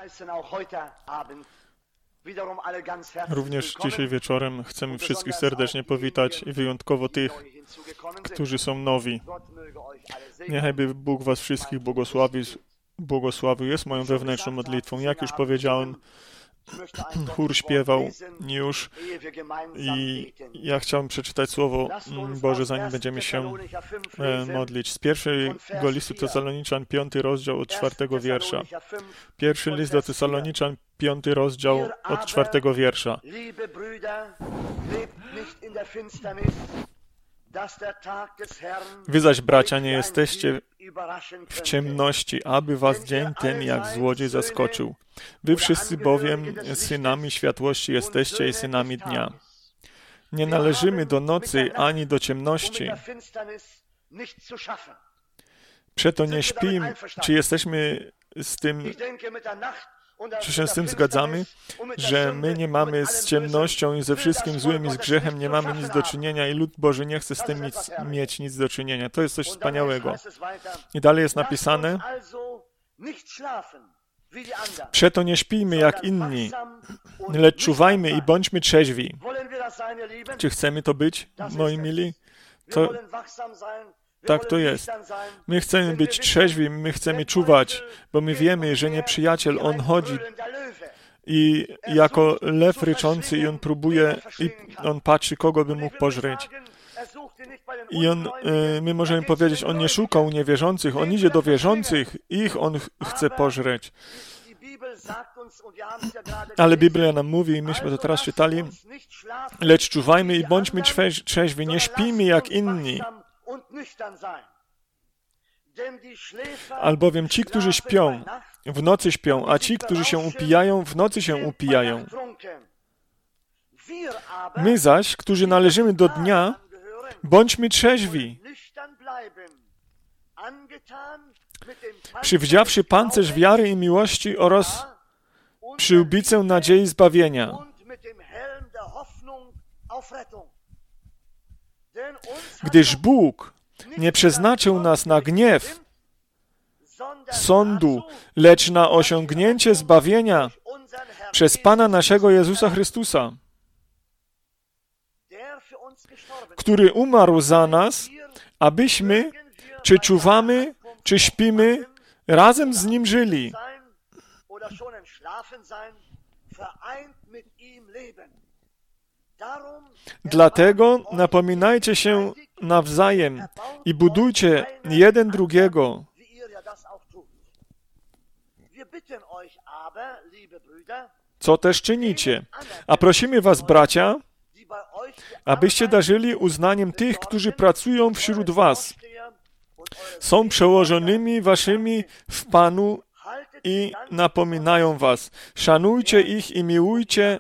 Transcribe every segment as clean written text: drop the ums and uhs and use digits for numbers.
Również dzisiaj wieczorem chcemy wszystkich serdecznie powitać i wyjątkowo tych, którzy są nowi. Niechaj Bóg was wszystkich błogosławił. Jest moją wewnętrzną modlitwą. Jak już powiedziałem, chór śpiewał już i ja chciałem przeczytać Słowo Boże, zanim będziemy się modlić. Z pierwszego listu Tesaloniczan, 5 rozdział od 4 wiersza. Pierwszy list do Tesaloniczan, 5 rozdział od 4 wiersza. Wy zaś, bracia, nie jesteście w ciemności, aby was dzień ten jak złodziej zaskoczył. Wy wszyscy bowiem synami światłości jesteście i synami dnia. Nie należymy do nocy ani do ciemności. Przeto nie śpimy. Czy jesteśmy z tym, czy się z tym zgadzamy, że my nie mamy z ciemnością i ze wszystkim złym i z grzechem nie mamy nic do czynienia i lud Boży nie chce z tym mieć nic do czynienia. To jest coś wspaniałego. I dalej jest napisane: przeto nie śpijmy jak inni, lecz czuwajmy i bądźmy trzeźwi. Czy chcemy to być, moi mili? Tak to jest. My chcemy być trzeźwi, my chcemy czuwać, bo my wiemy, że nieprzyjaciel, on chodzi i jako lew ryczący i on próbuje, i on patrzy, kogo by mógł pożreć. I my możemy powiedzieć, on nie szuka u niewierzących, on idzie do wierzących, ich on chce pożreć. Ale Biblia nam mówi, i myśmy to teraz czytali, lecz czuwajmy i bądźmy trzeźwi, nie śpijmy jak inni. Albowiem ci, którzy śpią, w nocy śpią, a ci, którzy się upijają, w nocy się upijają. My zaś, którzy należymy do dnia, bądźmy trzeźwi, przywdziawszy pancerz wiary i miłości oraz przyłbicę nadziei zbawienia. Gdyż Bóg nie przeznaczył nas na gniew sądu, lecz na osiągnięcie zbawienia przez Pana naszego Jezusa Chrystusa, który umarł za nas, abyśmy, czy czuwamy, czy śpimy, razem z Nim żyli. Dlatego napominajcie się nawzajem i budujcie jeden drugiego. Co też czynicie? A prosimy was, bracia, abyście darzyli uznaniem tych, którzy pracują wśród was. Są przełożonymi waszymi w Panu i napominają was. Szanujcie ich i miłujcie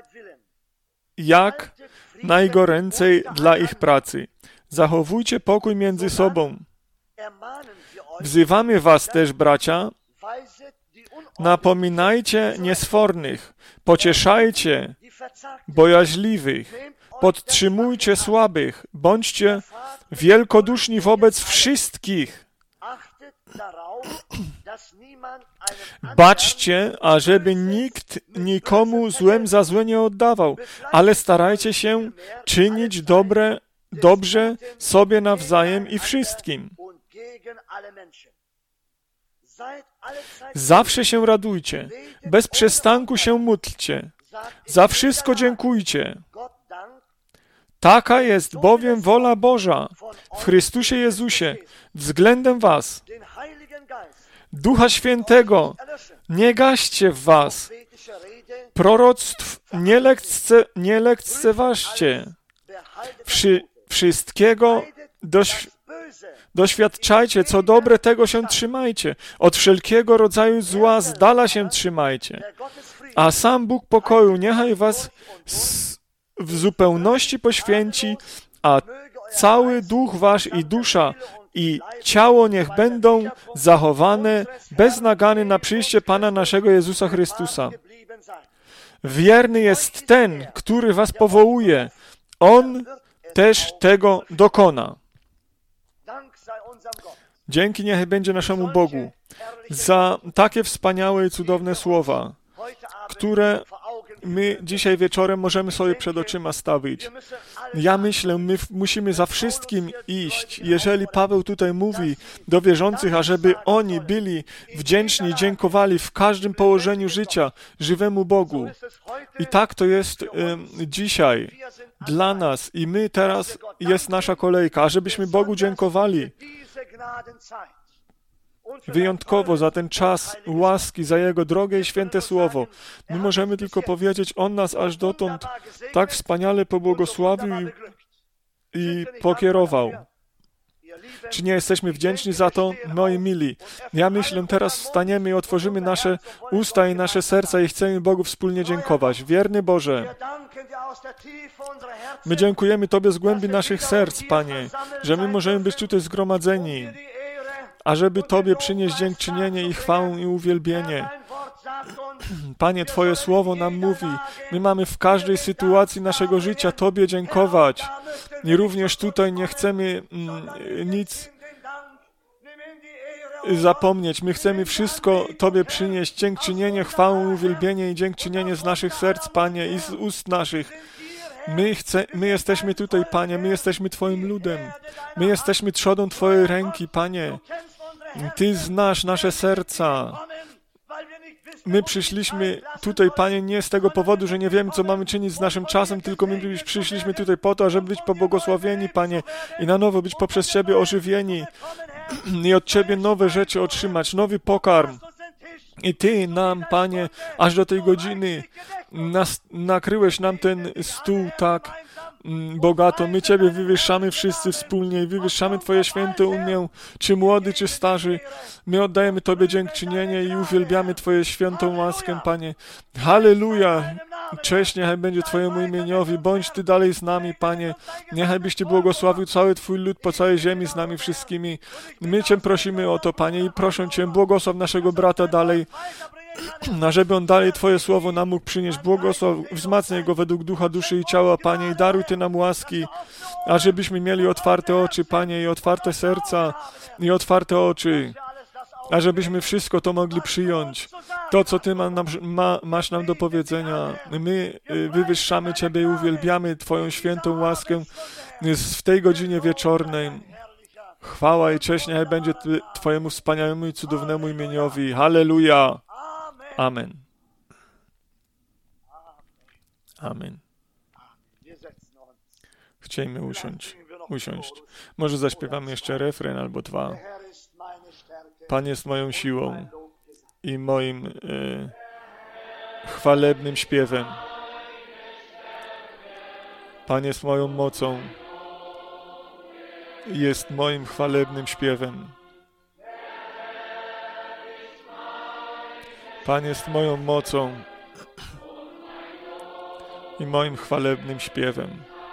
jak najgoręcej dla ich pracy. Zachowujcie pokój między sobą. Wzywamy was też, bracia, napominajcie niesfornych, pocieszajcie bojaźliwych, podtrzymujcie słabych, bądźcie wielkoduszni wobec wszystkich. Baczcie, ażeby nikt nikomu złem za złe nie oddawał, ale starajcie się czynić dobrze sobie nawzajem i wszystkim. Zawsze się radujcie, bez przestanku się módlcie, za wszystko dziękujcie. Taka jest bowiem wola Boża w Chrystusie Jezusie względem was. Ducha Świętego nie gaście w was. Proroctw nie lekceważcie. Wszystkiego doświadczajcie, co dobre, tego się trzymajcie. Od wszelkiego rodzaju zła z dala się trzymajcie. A sam Bóg pokoju niechaj was w zupełności poświęci, a cały duch wasz i dusza i ciało niech będą zachowane bez nagany na przyjście Pana naszego Jezusa Chrystusa. Wierny jest ten, który was powołuje. On też tego dokona. Dzięki niech będzie naszemu Bogu. za takie wspaniałe i cudowne słowa, które my dzisiaj wieczorem możemy sobie przed oczyma stawić. Ja myślę, my musimy za wszystkim iść. Jeżeli Paweł tutaj mówi do wierzących, ażeby oni byli wdzięczni, dziękowali w każdym położeniu życia żywemu Bogu. I tak to jest dzisiaj dla nas. I my teraz jest nasza kolejka, ażebyśmy Bogu dziękowali wyjątkowo za ten czas łaski, za Jego drogie i święte słowo. My możemy tylko powiedzieć, On nas aż dotąd tak wspaniale pobłogosławił i pokierował. Czy nie jesteśmy wdzięczni za to? Moi mili, ja myślę, teraz wstaniemy i otworzymy nasze usta i nasze serca i chcemy Bogu wspólnie dziękować. Wierny Boże, my dziękujemy Tobie z głębi naszych serc, Panie, że my możemy być tutaj zgromadzeni, ażeby Tobie przynieść dziękczynienie i chwałę i uwielbienie. Panie, Twoje słowo nam mówi, my mamy w każdej sytuacji naszego życia Tobie dziękować. I również tutaj nie chcemy nic zapomnieć. My chcemy wszystko Tobie przynieść, dziękczynienie, chwałę, uwielbienie i dziękczynienie z naszych serc, Panie, i z ust naszych. My jesteśmy tutaj, Panie, my jesteśmy Twoim ludem. My jesteśmy trzodą Twojej ręki, Panie. Ty znasz nasze serca. My przyszliśmy tutaj, Panie, nie z tego powodu, że nie wiemy, co mamy czynić z naszym czasem, tylko my przyszliśmy tutaj po to, żeby być pobłogosławieni, Panie, i na nowo być poprzez Ciebie ożywieni i od Ciebie nowe rzeczy otrzymać, nowy pokarm. I Ty nam, Panie, aż do tej godziny nakryłeś nam ten stół tak bogato. My Ciebie wywyższamy wszyscy wspólnie i wywyższamy Twoje święte imię, czy młody, czy starzy. My oddajemy Tobie dziękczynienie i uwielbiamy Twoją świętą łaskę, Panie. Halleluja! Cześć, niechaj będzie Twojemu imieniowi. Bądź Ty dalej z nami, Panie. Niechaj byś Ty błogosławił cały Twój lud po całej ziemi z nami wszystkimi. My Cię prosimy o to, Panie, i proszę Cię, błogosław naszego brata dalej, ażeby on dalej Twoje słowo nam mógł przynieść. Błogosław, wzmacniaj go według ducha, duszy i ciała, Panie, i daruj Ty nam łaski, ażebyśmy mieli otwarte oczy, Panie, i otwarte serca, i otwarte oczy, ażebyśmy wszystko to mogli przyjąć. To, co Ty masz nam do powiedzenia. My wywyższamy Ciebie i uwielbiamy Twoją świętą łaskę w tej godzinie wieczornej. Chwała i cześć niechaj będzie Twojemu wspaniałemu i cudownemu imieniowi. Halleluja! Amen. Amen. Chciejmy usiąść. Może zaśpiewamy jeszcze refren albo dwa. Pan jest moją siłą i moim chwalebnym śpiewem. Pan jest moją mocą i jest moim chwalebnym śpiewem. Pan jest moją mocą i moim chwalebnym śpiewem.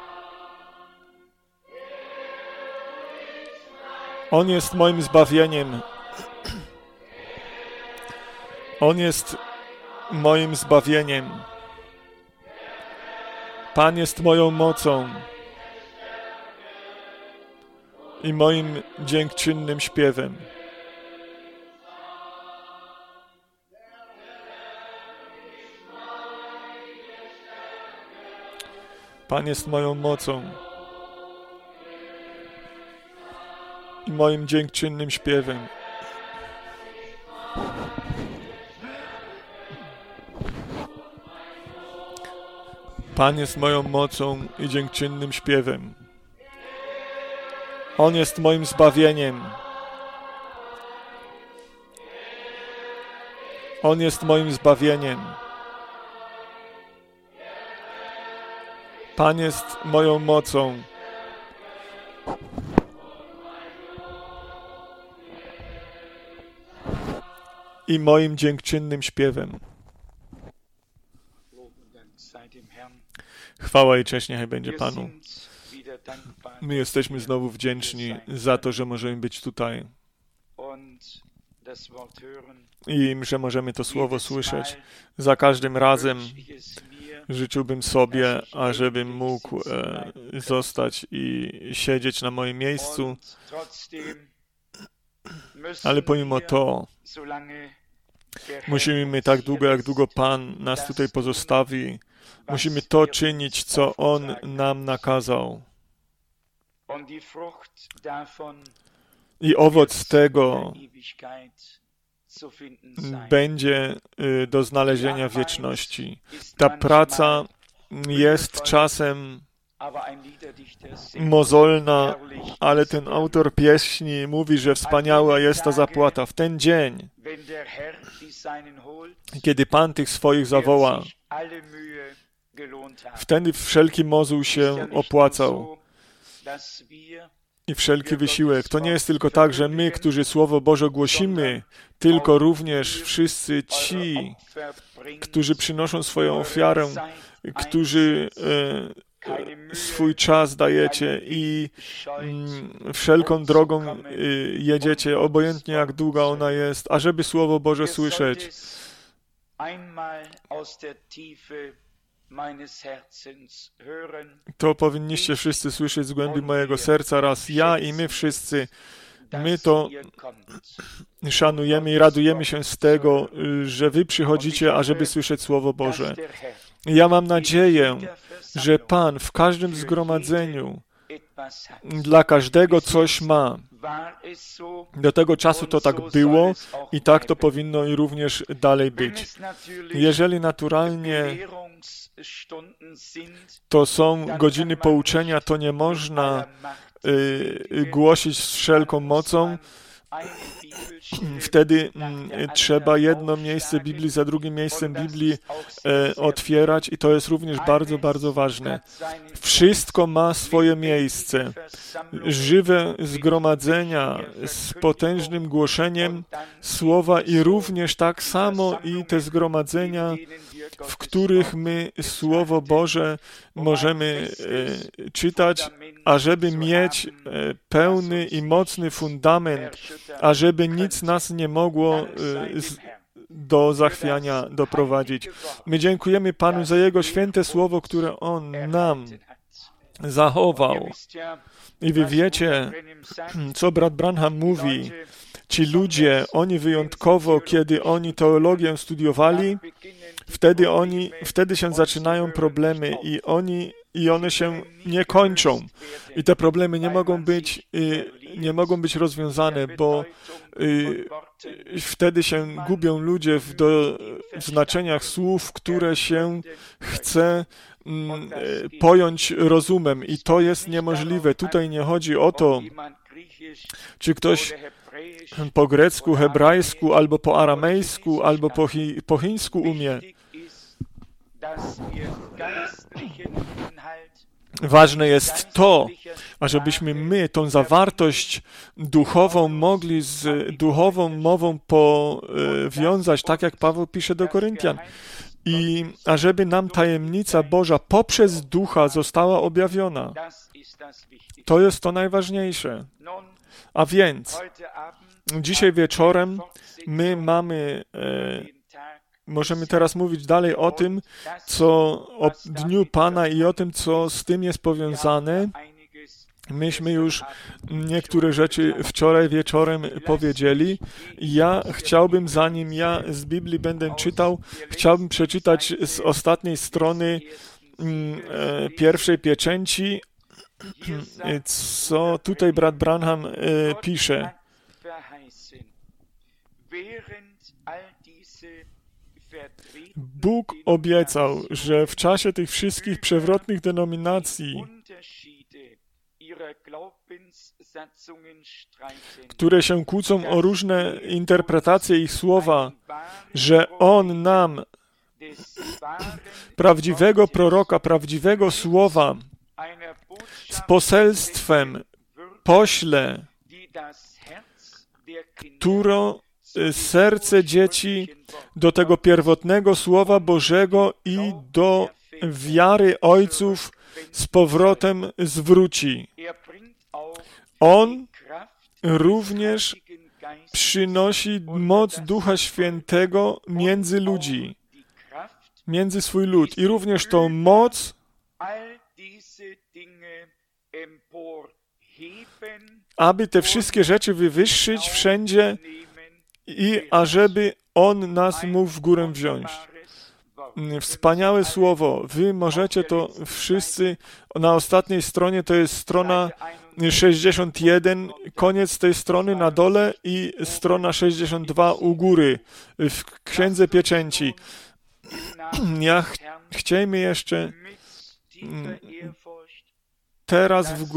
On jest moim zbawieniem. On jest moim zbawieniem. Pan jest moją mocą i moim dziękczynnym śpiewem. Pan jest moją mocą i moim dziękczynnym śpiewem. Pan jest moją mocą i dziękczynnym śpiewem. On jest moim zbawieniem. On jest moim zbawieniem. Pan jest moją mocą i moim dziękczynnym śpiewem. Chwała i cześć niechaj będzie Panu. My jesteśmy znowu wdzięczni za to, że możemy być tutaj i że możemy to słowo słyszeć. Za każdym razem życzyłbym sobie, ażebym mógł zostać i siedzieć na moim miejscu Ale pomimo to musimy tak długo, jak długo Pan nas tutaj pozostawi, musimy to czynić, co On nam nakazał. I owoc tego będzie do znalezienia w wieczności. Ta praca jest czasem mozolna, ale ten autor pieśni mówi, że wspaniała jest ta zapłata. W ten dzień, kiedy Pan tych swoich zawoła, wtedy wszelki mozół się opłacał i wszelki wysiłek. To nie jest tylko tak, że my, którzy Słowo Boże głosimy, tylko również wszyscy ci, którzy przynoszą swoją ofiarę, którzy swój czas dajecie i wszelką drogą jedziecie, obojętnie jak długa ona jest, ażeby Słowo Boże słyszeć. To powinniście wszyscy słyszeć z głębi mojego serca raz. Ja i my wszyscy, my to szanujemy i radujemy się z tego, że wy przychodzicie, ażeby słyszeć Słowo Boże. Ja mam nadzieję, że Pan w każdym zgromadzeniu dla każdego coś ma. Do tego czasu to tak było i tak to powinno i również dalej być. Jeżeli naturalnie to są godziny pouczenia, to nie można głosić z wszelką mocą. Wtedy trzeba jedno miejsce Biblii za drugim miejscem Biblii otwierać i to jest również bardzo, bardzo ważne. Wszystko ma swoje miejsce. Żywe zgromadzenia z potężnym głoszeniem słowa i również tak samo i te zgromadzenia, w których my Słowo Boże możemy czytać, ażeby mieć pełny i mocny fundament, ażeby nic nas nie mogło do zachwiania doprowadzić. My dziękujemy Panu za Jego święte Słowo, które On nam zachował. I wy wiecie, co brat Branham mówi. Ci ludzie, oni wyjątkowo, kiedy oni teologię studiowali, wtedy się zaczynają problemy i one się nie kończą. I te problemy nie mogą być rozwiązane, bo wtedy się gubią ludzie w znaczeniach słów, które się chce pojąć rozumem. I to jest niemożliwe. Tutaj nie chodzi o to, czy ktoś po grecku, hebrajsku, albo po aramejsku, albo po chińsku umie. Ważne jest to, ażebyśmy my tą zawartość duchową mogli z duchową mową powiązać, tak jak Paweł pisze do Koryntian. I ażeby nam tajemnica Boża poprzez Ducha została objawiona. To jest to najważniejsze. A więc dzisiaj wieczorem my możemy teraz mówić dalej o tym, o Dniu Pana i o tym, co z tym jest powiązane. Myśmy już niektóre rzeczy wczoraj wieczorem powiedzieli. Ja chciałbym, zanim ja z Biblii będę czytał, chciałbym przeczytać z ostatniej strony pierwszej pieczęci, co tutaj brat Branham pisze. Bóg obiecał, że w czasie tych wszystkich przewrotnych denominacji, które się kłócą o różne interpretacje ich słowa, że On nam prawdziwego proroka, prawdziwego słowa z poselstwem pośle, które serce dzieci do tego pierwotnego Słowa Bożego i do wiary ojców z powrotem zwróci. On również przynosi moc Ducha Świętego między ludzi, między swój lud. I również tą moc aby te wszystkie rzeczy wywyższyć wszędzie i ażeby On nas mógł w górę wziąć. Wspaniałe słowo. Wy możecie to wszyscy, na ostatniej stronie to jest strona 61, koniec tej strony na dole i strona 62 u góry w Księdze Pieczęci. Chciejmy jeszcze teraz w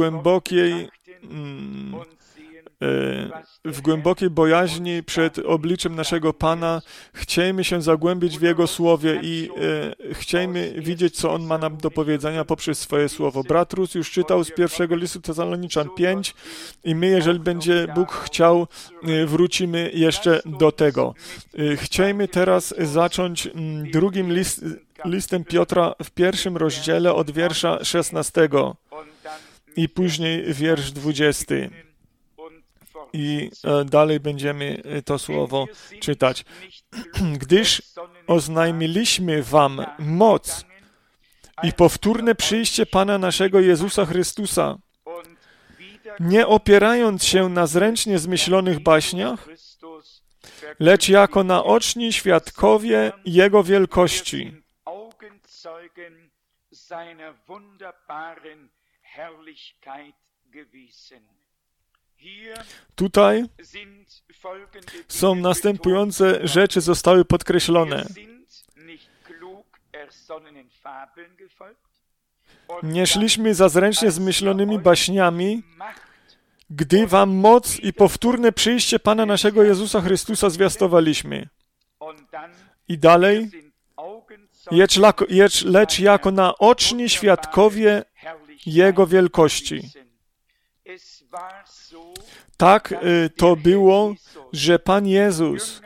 głębokiej bojaźni przed obliczem naszego Pana chciejmy się zagłębić w Jego Słowie i chciejmy widzieć, co On ma nam do powiedzenia poprzez swoje Słowo. Brat Rus już czytał z pierwszego listu Tesaloniczan 5 i my, jeżeli będzie Bóg chciał, wrócimy jeszcze do tego. Chciejmy teraz zacząć drugim listem Piotra w 1 rozdziale od wiersza 16 i później wiersz 20. I dalej będziemy to słowo czytać. Gdyż oznajmiliśmy wam moc i powtórne przyjście Pana naszego Jezusa Chrystusa, nie opierając się na zręcznie zmyślonych baśniach, lecz jako naoczni świadkowie Jego wielkości. Tutaj są następujące rzeczy, zostały podkreślone. Nie szliśmy za zręcznie zmyślonymi baśniami, gdy wam moc i powtórne przyjście Pana naszego Jezusa Chrystusa zwiastowaliśmy. I dalej, lecz jako naoczni świadkowie Jego wielkości. Tak to było, że Pan Jezus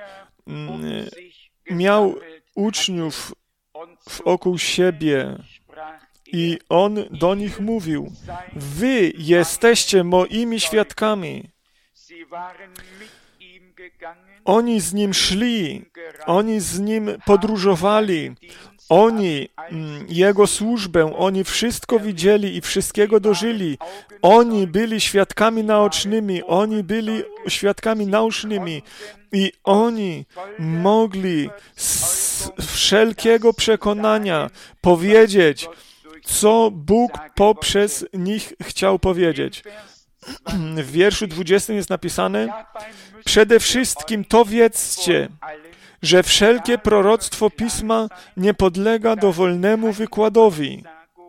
miał uczniów wokół siebie i On do nich mówił: wy jesteście moimi świadkami. Oni z Nim szli, oni z Nim podróżowali, oni Jego służbę, oni wszystko widzieli i wszystkiego dożyli. Oni byli świadkami naocznymi, oni byli świadkami naucznymi i oni mogli z wszelkiego przekonania powiedzieć, co Bóg poprzez nich chciał powiedzieć. W wierszu 20 jest napisane: przede wszystkim to wiedzcie, że wszelkie proroctwo Pisma nie podlega dowolnemu wykładowi.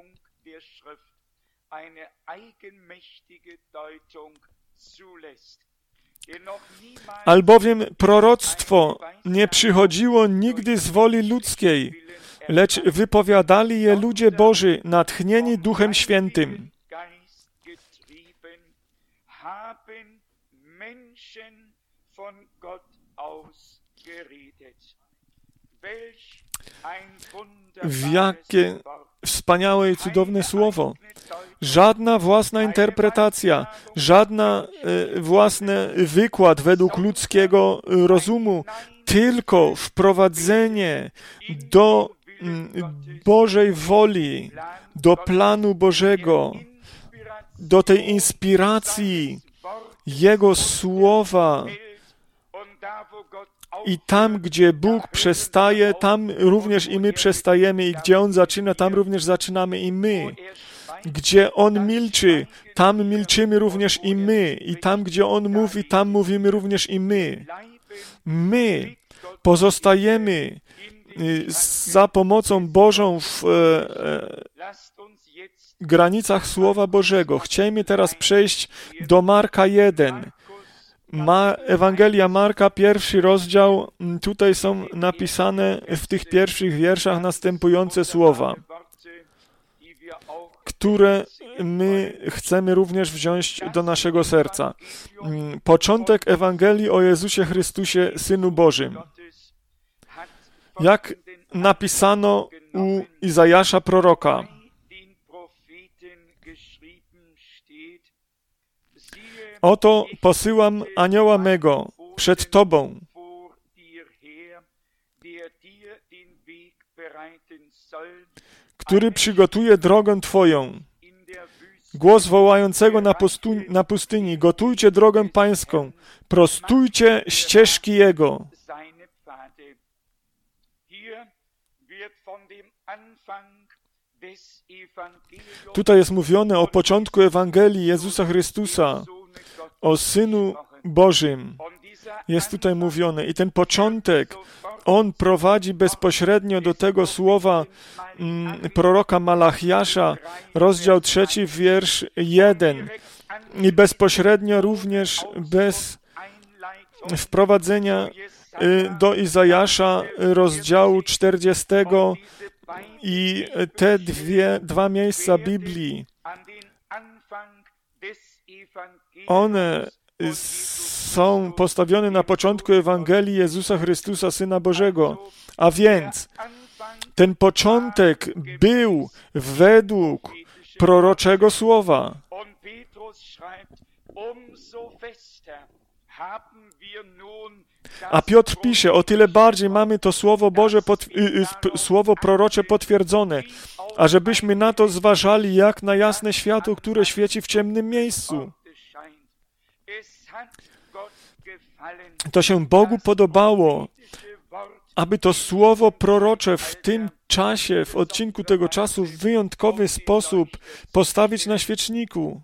Albowiem proroctwo nie przychodziło nigdy z woli ludzkiej, lecz wypowiadali je ludzie Boży, natchnieni Duchem Świętym. W jakie wspaniałe i cudowne słowo. Żadna własna interpretacja, żadna własny wykład według ludzkiego rozumu, tylko wprowadzenie do Bożej woli, do planu Bożego, do tej inspiracji Jego Słowa. I tam, gdzie Bóg przestaje, tam również i my przestajemy. I gdzie On zaczyna, tam również zaczynamy i my. Gdzie On milczy, tam milczymy również i my. I tam, gdzie On mówi, tam mówimy również i my. My pozostajemy za pomocą Bożą w granicach Słowa Bożego. Chciejmy teraz przejść do Marka 1. Ewangelia Marka, 1 rozdział, tutaj są napisane w tych pierwszych wierszach następujące słowa, które my chcemy również wziąć do naszego serca. Początek Ewangelii o Jezusie Chrystusie, Synu Bożym. Jak napisano u Izajasza proroka: oto posyłam anioła mego przed Tobą, który przygotuje drogę Twoją. Głos wołającego na pustyni, gotujcie drogę Pańską, prostujcie ścieżki Jego. Tutaj jest mówione o początku Ewangelii Jezusa Chrystusa, o Synu Bożym. Jest tutaj mówione. I ten początek, on prowadzi bezpośrednio do tego słowa proroka Malachiasza, rozdział 3, wiersz 1. I bezpośrednio również bez wprowadzenia do Izajasza, rozdziału 40 i te dwa miejsca Biblii. One są postawione na początku Ewangelii Jezusa Chrystusa, Syna Bożego. A więc ten początek był według proroczego słowa. A Piotr pisze, o tyle bardziej mamy to Słowo Boże, Słowo prorocze potwierdzone, ażebyśmy na to zważali jak na jasne światło, które świeci w ciemnym miejscu. To się Bogu podobało, aby to słowo prorocze w tym czasie, w odcinku tego czasu w wyjątkowy sposób postawić na świeczniku.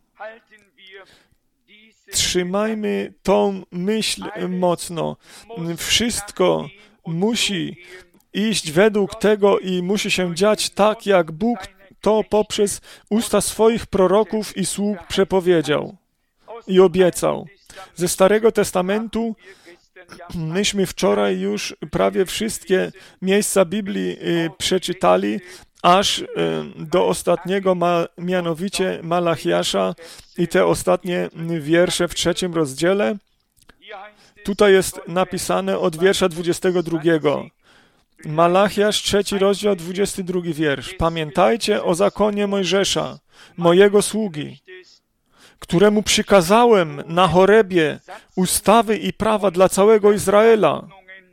Trzymajmy tą myśl mocno. Wszystko musi iść według tego i musi się dziać tak, jak Bóg to poprzez usta swoich proroków i sług przepowiedział i obiecał. Ze Starego Testamentu myśmy wczoraj już prawie wszystkie miejsca Biblii przeczytali, aż do ostatniego, mianowicie Malachiasza i te ostatnie wiersze w 3 rozdziale. Tutaj jest napisane od wiersza 22. Malachiasz, 3 rozdział, 22 wiersz. Pamiętajcie o zakonie Mojżesza, mojego sługi, któremu przykazałem na Horebie ustawy i prawa dla całego Izraela.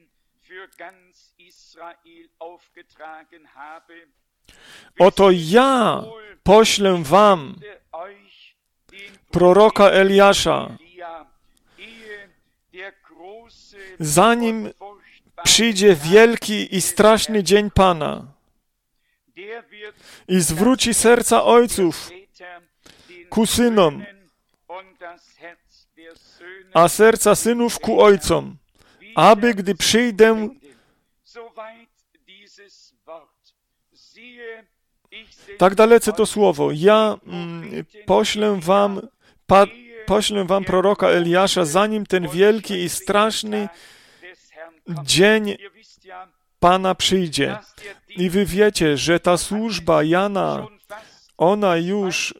Oto ja poślę wam proroka Eliasza, zanim przyjdzie wielki i straszny dzień Pana i zwróci serca ojców ku synom, a serca synów ku ojcom, aby gdy przyjdę, tak dalece to słowo, ja poślę wam proroka Eliasza, zanim ten wielki i straszny dzień Pana przyjdzie. I wy wiecie, że ta służba Jana, ona już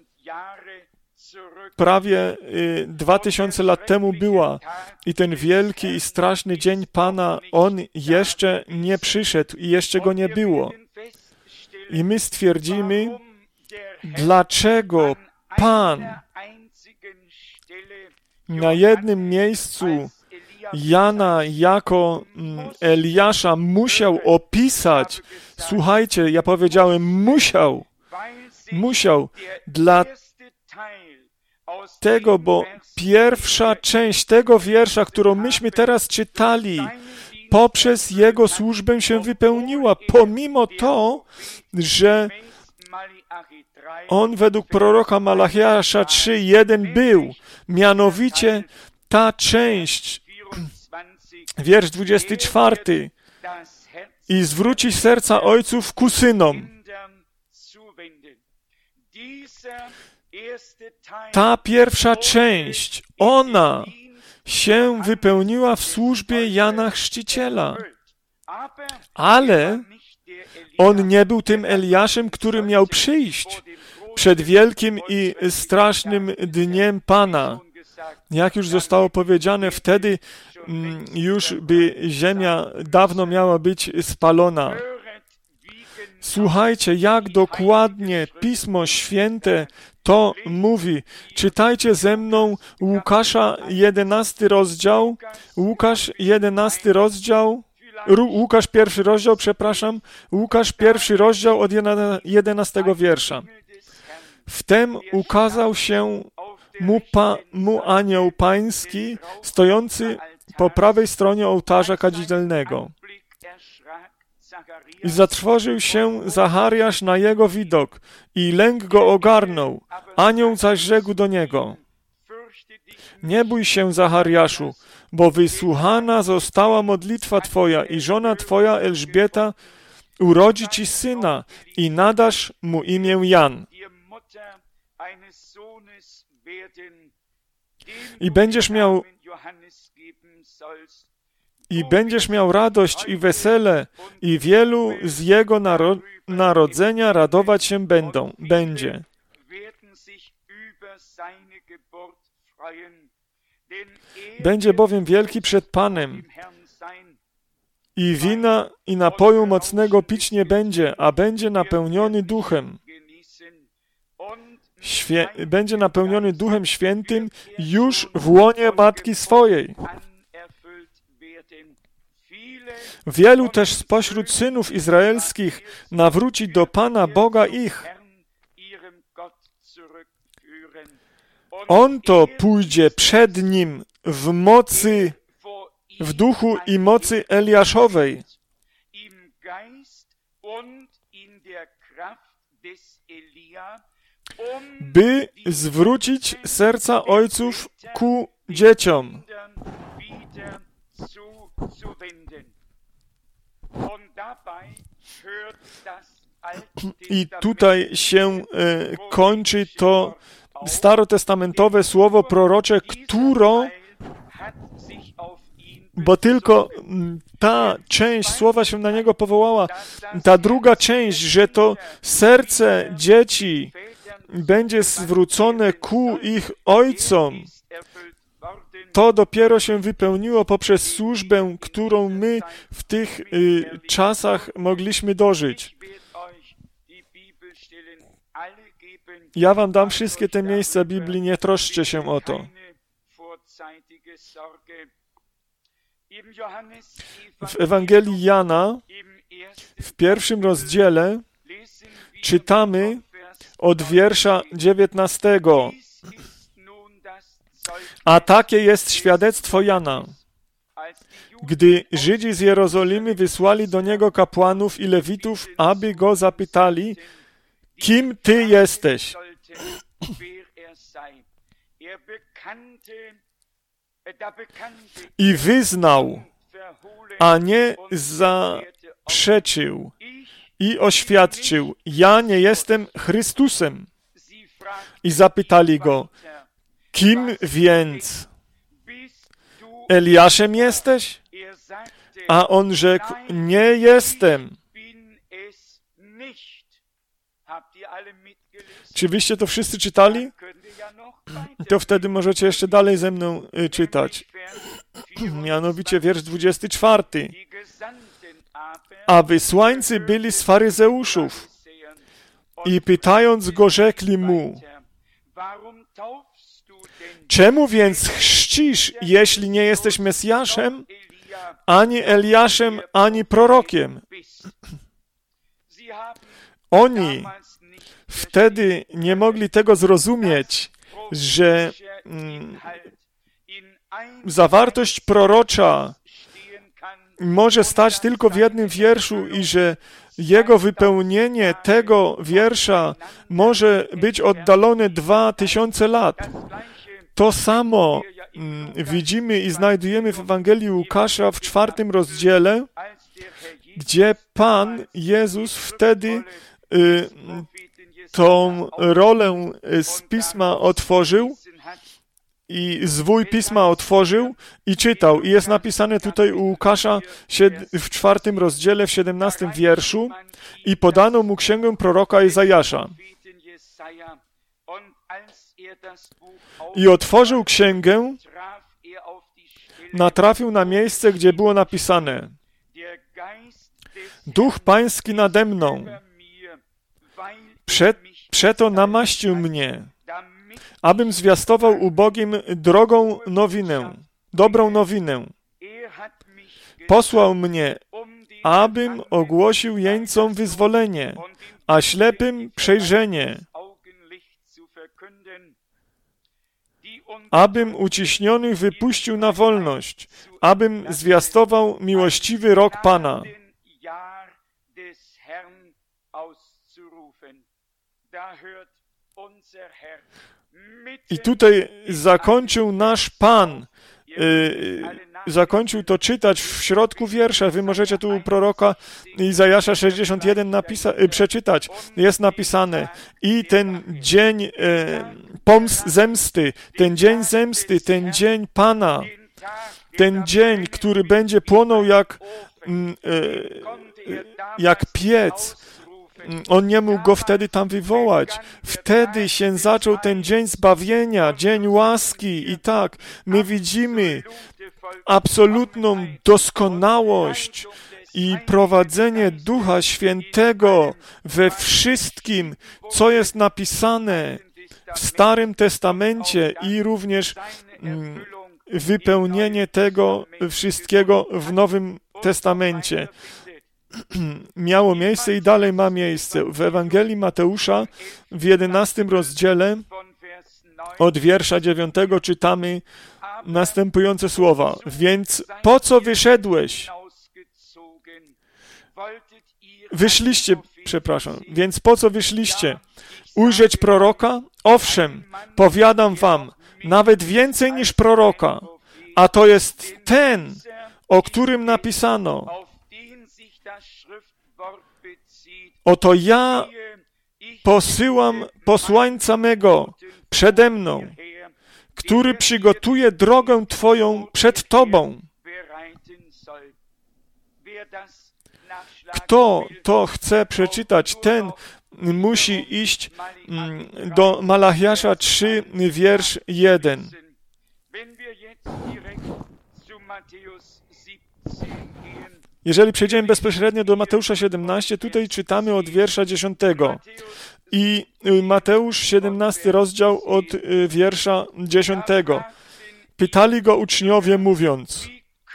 prawie 2000 lat temu była i ten wielki i straszny dzień Pana, on jeszcze nie przyszedł i jeszcze go nie było. I my stwierdzimy, dlaczego Pan na jednym miejscu Jana jako Eliasza musiał opisać. Słuchajcie, ja powiedziałem musiał. Dlatego, bo pierwsza część tego wiersza, którą myśmy teraz czytali, poprzez jego służbę się wypełniła, pomimo to, że on według proroka Malachiasza 3:1 był. Mianowicie ta część, wiersz 24. I zwróci serca ojców ku synom. Ta pierwsza część, ona się wypełniła w służbie Jana Chrzciciela. Ale on nie był tym Eliaszem, który miał przyjść przed wielkim i strasznym dniem Pana. Jak już zostało powiedziane, wtedy już by ziemia dawno miała być spalona. Słuchajcie, jak dokładnie Pismo Święte to mówi. Czytajcie ze mną Łukasza 11 rozdział, Łukasz 1 rozdział, Łukasz 1 rozdział od 11 wiersza. Wtem ukazał się mu anioł pański, stojący po prawej stronie ołtarza kadzidelnego. I zatrwożył się Zachariasz na jego widok i lęk go ogarnął. Anioł zaś rzekł do niego: nie bój się, Zachariaszu, bo wysłuchana została modlitwa twoja i żona twoja Elżbieta urodzi ci syna i nadasz mu imię Jan. I będziesz miał radość i wesele, i wielu z jego narodzenia radować się będzie. Będzie bowiem wielki przed Panem i wina i napoju mocnego pić nie będzie, a będzie napełniony Duchem. Będzie napełniony Duchem Świętym już w łonie matki swojej. Wielu też spośród synów izraelskich nawróci do Pana Boga ich. On to pójdzie przed nim w duchu i mocy Eliaszowej, by zwrócić serca ojców ku dzieciom. I tutaj się kończy to starotestamentowe słowo prorocze, bo tylko ta część słowa się na niego powołała. Ta druga część, że to serce dzieci będzie zwrócone ku ich ojcom, to dopiero się wypełniło poprzez służbę, którą my w tych czasach mogliśmy dożyć. Ja wam dam wszystkie te miejsca Biblii, nie troszczcie się o to. W Ewangelii Jana, w 1 rozdziale, czytamy od wiersza 19. A takie jest świadectwo Jana. Gdy Żydzi z Jerozolimy wysłali do niego kapłanów i lewitów, aby go zapytali, kim ty jesteś? I wyznał, a nie zaprzeczył i oświadczył, ja nie jestem Chrystusem. I zapytali go, kim więc? Eliaszem jesteś? A on rzekł, nie jestem. Czy wyście to wszyscy czytali? To wtedy możecie jeszcze dalej ze mną czytać. Mianowicie wiersz 24. A wysłańcy byli z faryzeuszów i pytając go rzekli mu, czemu więc chrzcisz, jeśli nie jesteś Mesjaszem, ani Eliaszem, ani prorokiem? Oni wtedy nie mogli tego zrozumieć, że zawartość prorocza może stać tylko w jednym wierszu i że jego wypełnienie tego wiersza może być oddalone 2000 lat. To samo widzimy i znajdujemy w Ewangelii Łukasza w 4 rozdziale, gdzie Pan Jezus wtedy tą rolę z Pisma otworzył i zwój Pisma otworzył i czytał. I jest napisane tutaj u Łukasza w 4 rozdziale, w 17 wierszu i podano mu księgę proroka Izajasza. I otworzył księgę, natrafił na miejsce, gdzie było napisane: Duch Pański nade mną, przeto namaścił mnie, abym zwiastował ubogim drogą nowinę, dobrą nowinę. Posłał mnie, abym ogłosił jeńcom wyzwolenie, a ślepym przejrzenie, abym uciśnionych wypuścił na wolność, abym zwiastował miłościwy rok Pana. I tutaj zakończył nasz Pan, zakończył to czytać w środku wiersza. Wy możecie tu u proroka Izajasza 61 przeczytać. Jest napisane: i ten dzień zemsty, ten dzień Pana, ten dzień, który będzie płonął jak piec. On nie mógł go wtedy tam wywołać. Wtedy się zaczął ten dzień zbawienia, dzień łaski. I tak, my widzimy absolutną doskonałość i prowadzenie Ducha Świętego we wszystkim, co jest napisane w Starym Testamencie i również wypełnienie tego wszystkiego w Nowym Testamencie. Miało miejsce i dalej ma miejsce. W Ewangelii Mateusza w 11 rozdziale od wiersza 9 czytamy następujące słowa. Więc po co Więc po co wyszliście? Ujrzeć proroka? Owszem, powiadam wam, nawet więcej niż proroka, a to jest ten, o którym napisano: oto ja posyłam posłańca mego przede mną, który przygotuje drogę Twoją przed Tobą. Kto to chce przeczytać, ten musi iść do Malachiasza 3, wiersz 1. Jeżeli przejdziemy bezpośrednio do Mateusza 17, tutaj czytamy od wiersza 10. I Mateusz 17 rozdział od wiersza 10. Pytali go uczniowie, mówiąc: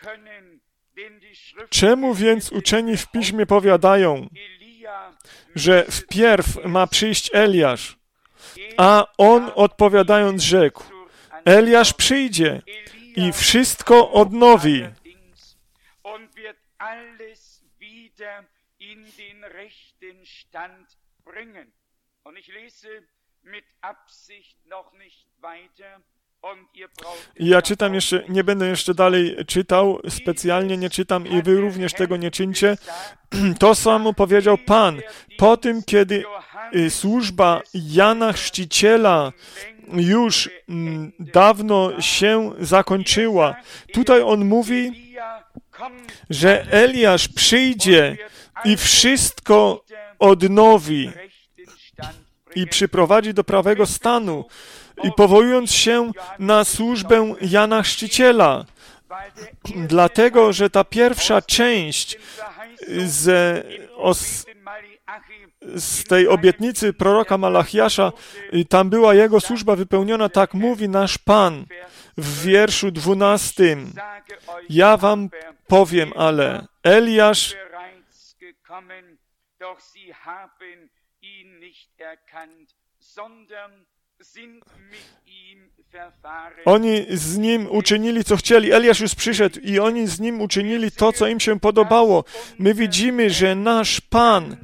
czemu więc uczeni w Piśmie powiadają, że wpierw ma przyjść Eliasz? A on odpowiadając rzekł: Eliasz przyjdzie i wszystko odnowi. I ja czytam jeszcze, nie będę jeszcze dalej czytał, specjalnie nie czytam i wy również tego nie czyńcie. To samo powiedział Pan po tym, kiedy służba Jana Chrzciciela już dawno się zakończyła. Tutaj on mówi, że Eliasz przyjdzie i wszystko odnowi i przyprowadzi do prawego stanu. I powołując się na służbę Jana Chrzciciela, dlatego, że ta pierwsza część z tej obietnicy proroka Malachiasza, tam była jego służba wypełniona, tak mówi nasz Pan w wierszu 12. Ja wam powiem, ale Eliasz oni z nim uczynili, co chcieli. Eliasz już przyszedł i oni z nim uczynili to, co im się podobało. My widzimy, że nasz Pan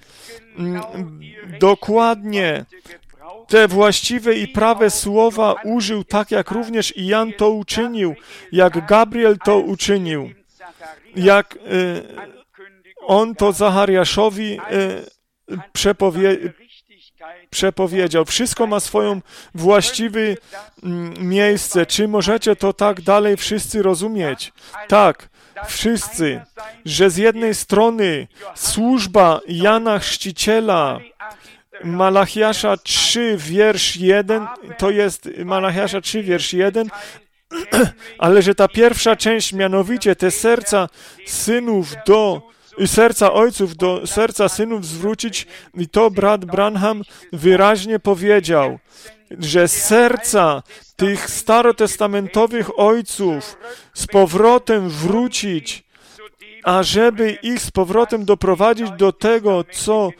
dokładnie te właściwe i prawe słowa użył, tak jak również i Jan to uczynił, jak Gabriel to uczynił, jak on to Zachariaszowi przepowiedział. Wszystko ma swoją właściwe miejsce. Czy możecie to tak dalej wszyscy rozumieć? Tak, wszyscy, że z jednej strony służba Jana Chrzciciela, Malachiasza 3, wiersz 1, to jest Malachiasza 3, wiersz 1, ale że ta pierwsza część, mianowicie te serca ojców do serca synów zwrócić, i to brat Branham wyraźnie powiedział, że serca tych starotestamentowych ojców z powrotem wrócić, ażeby ich z powrotem doprowadzić do tego, co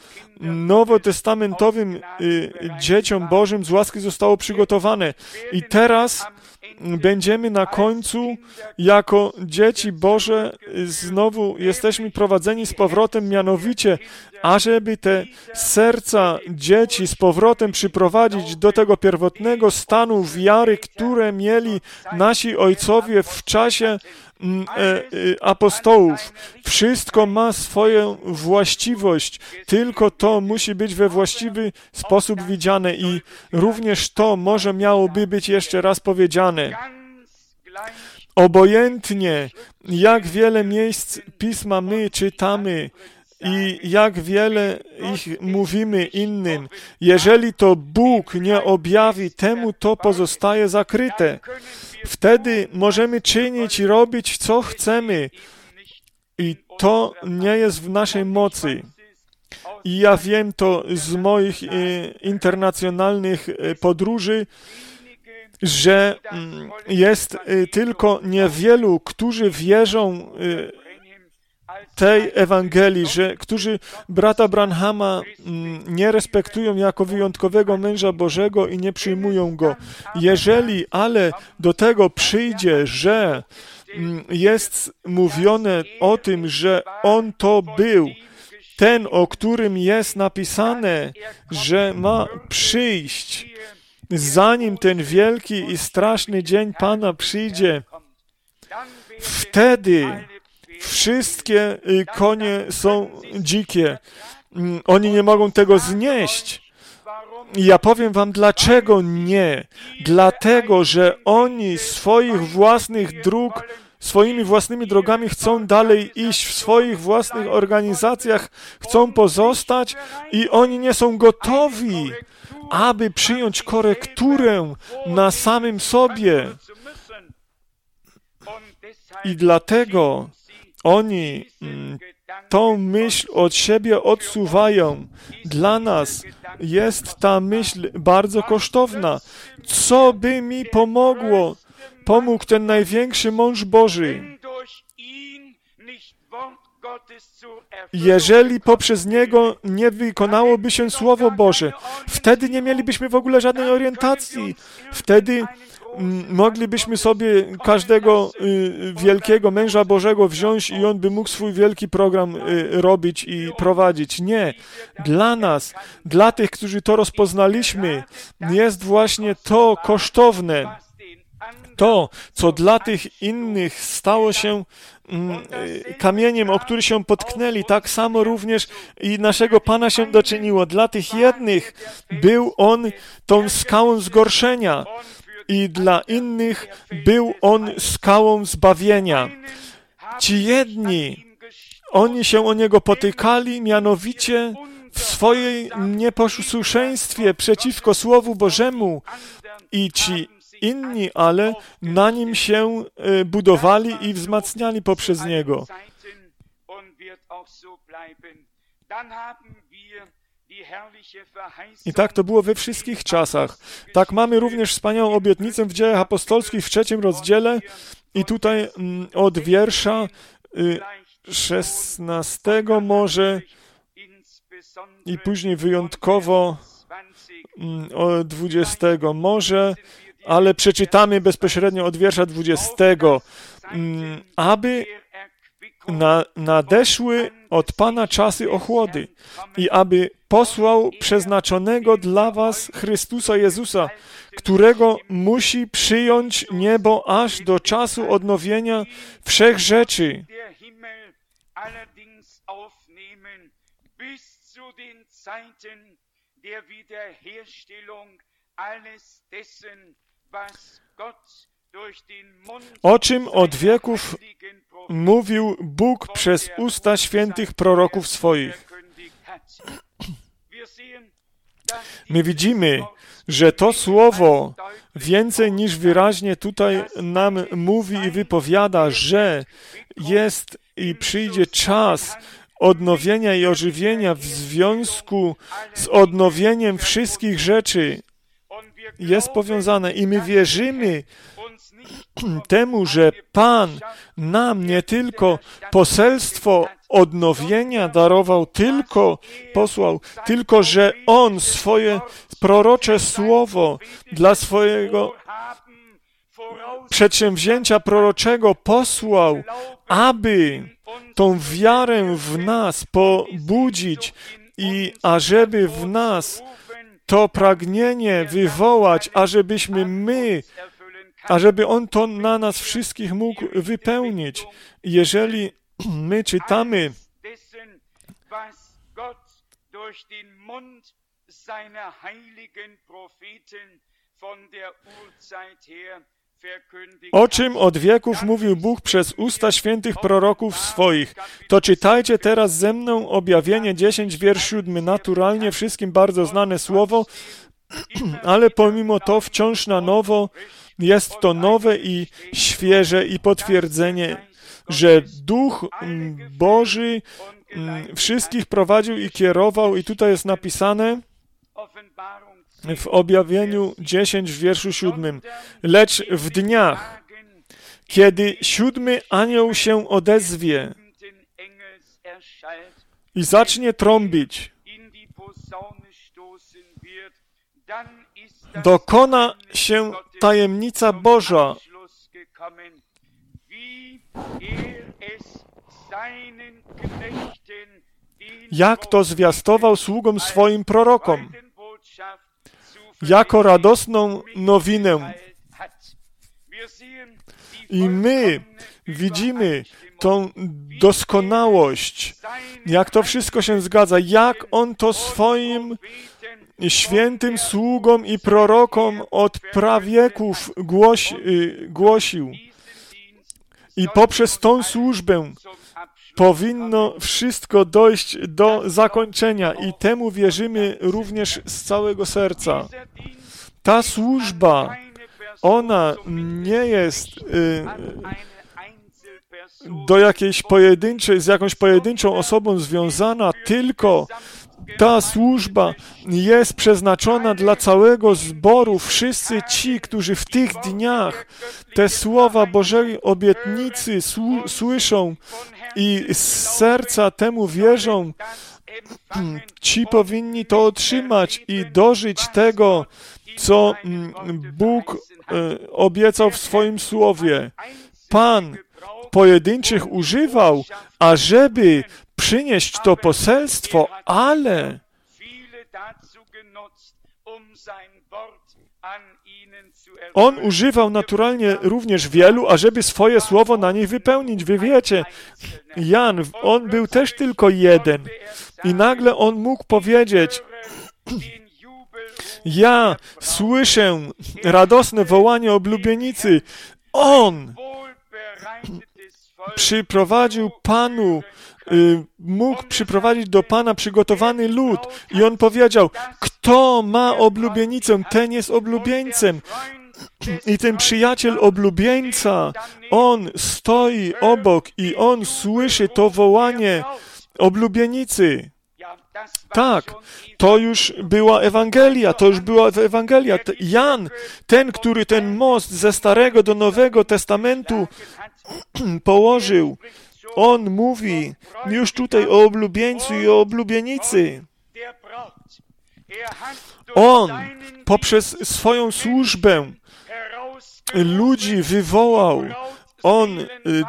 nowotestamentowym dzieciom Bożym z łaski zostało przygotowane. I teraz będziemy na końcu jako dzieci Boże znowu jesteśmy prowadzeni z powrotem, mianowicie, ażeby te serca dzieci z powrotem przyprowadzić do tego pierwotnego stanu wiary, które mieli nasi ojcowie w czasie apostołów. Wszystko ma swoją właściwość, tylko to musi być we właściwy sposób widziane i również to może miałoby być jeszcze raz powiedziane. Obojętnie, jak wiele miejsc Pisma my czytamy i jak wiele ich mówimy innym, jeżeli to Bóg nie objawi, temu to pozostaje zakryte. Wtedy możemy czynić i robić, co chcemy. I to nie jest w naszej mocy. I ja wiem to z moich internacjonalnych podróży, że jest tylko niewielu, którzy wierzą tej Ewangelii, którzy brata Branhama nie respektują jako wyjątkowego męża Bożego i nie przyjmują go. Jeżeli ale do tego przyjdzie, że jest mówione o tym, że on to był, ten, o którym jest napisane, że ma przyjść, zanim ten wielki i straszny dzień Pana przyjdzie, wtedy wszystkie konie są dzikie. Oni nie mogą tego znieść. I ja powiem wam, dlaczego nie. Dlatego, że oni swoimi własnymi drogami chcą dalej iść, w swoich własnych organizacjach chcą pozostać i oni nie są gotowi, aby przyjąć korekturę na samym sobie. I dlatego oni tą myśl od siebie odsuwają. Dla nas jest ta myśl bardzo kosztowna. Co by mi pomógł ten największy mąż Boży, jeżeli poprzez niego nie wykonałoby się Słowo Boże? Wtedy nie mielibyśmy w ogóle żadnej orientacji. Wtedy moglibyśmy sobie każdego wielkiego męża Bożego wziąć i on by mógł swój wielki program robić i prowadzić. Nie. Dla nas, dla tych, którzy to rozpoznaliśmy, jest właśnie to kosztowne. To, co dla tych innych stało się kamieniem, o który się potknęli, tak samo również i naszego Pana się doczyniło. Dla tych jednych był On tą skałą zgorszenia i dla innych był On skałą zbawienia. Ci jedni, oni się o Niego potykali, mianowicie w swojej nieposłuszeństwie przeciwko Słowu Bożemu i ci inni, ale na nim się budowali i wzmacniali poprzez niego. I tak to było we wszystkich czasach. Tak mamy również wspaniałą obietnicę w Dziejach Apostolskich w 3 rozdziale i tutaj od wiersza 16 może i później wyjątkowo od 20 może, ale przeczytamy bezpośrednio od wiersza 20. Aby nadeszły od Pana czasy ochłody i aby posłał przeznaczonego dla was Chrystusa Jezusa, którego musi przyjąć niebo aż do czasu odnowienia wszech rzeczy. O czym od wieków mówił Bóg przez usta świętych proroków swoich. My widzimy, że to słowo więcej niż wyraźnie tutaj nam mówi i wypowiada, że jest i przyjdzie czas odnowienia i ożywienia w związku z odnowieniem wszystkich rzeczy. Jest powiązane i my wierzymy temu, że Pan nam nie tylko poselstwo odnowienia darował, posłał, tylko że On swoje prorocze słowo dla swojego przedsięwzięcia proroczego posłał, aby tą wiarę w nas pobudzić i ażeby w nas to pragnienie wywołać, ażeby On to na nas wszystkich mógł wypełnić. Jeżeli my czytamy o czym od wieków mówił Bóg przez usta świętych proroków swoich, to czytajcie teraz ze mną Objawienie 10, wiersz 7. Naturalnie wszystkim bardzo znane słowo, ale pomimo to wciąż na nowo jest to nowe i świeże i potwierdzenie, że Duch Boży wszystkich prowadził i kierował i tutaj jest napisane w Objawieniu 10 w wierszu 7. Lecz w dniach, kiedy 7. anioł się odezwie i zacznie trąbić, dokona się tajemnica Boża, jak to zwiastował sługom swoim prorokom, jako radosną nowinę. I my widzimy tą doskonałość, jak to wszystko się zgadza, jak On to swoim świętym sługom i prorokom od prawieków głosił. I poprzez tą służbę powinno wszystko dojść do zakończenia i temu wierzymy również z całego serca. Ta służba, ona nie jest z jakąś pojedynczą osobą związana, tylko ta służba jest przeznaczona dla całego zboru. Wszyscy ci, którzy w tych dniach te słowa Bożej obietnicy słyszą i z serca temu wierzą, ci powinni to otrzymać i dożyć tego, co Bóg obiecał w swoim słowie. Pan pojedynczych używał, ażeby przynieść to poselstwo, ale On używał naturalnie również wielu, ażeby swoje słowo na nich wypełnić. Wy wiecie, Jan, on był też tylko jeden. I nagle on mógł powiedzieć: ja słyszę radosne wołanie oblubienicy. On przyprowadził Panu, mógł przyprowadzić do Pana przygotowany lud. I on powiedział: kto ma oblubienicę, ten jest oblubieńcem. I ten przyjaciel oblubieńca, on stoi obok i on słyszy to wołanie oblubienicy. Tak, to już była Ewangelia, Jan, ten, który ten most ze Starego do Nowego Testamentu położył, on mówi już tutaj o oblubieńcu i o oblubienicy. On poprzez swoją służbę ludzi wywołał. On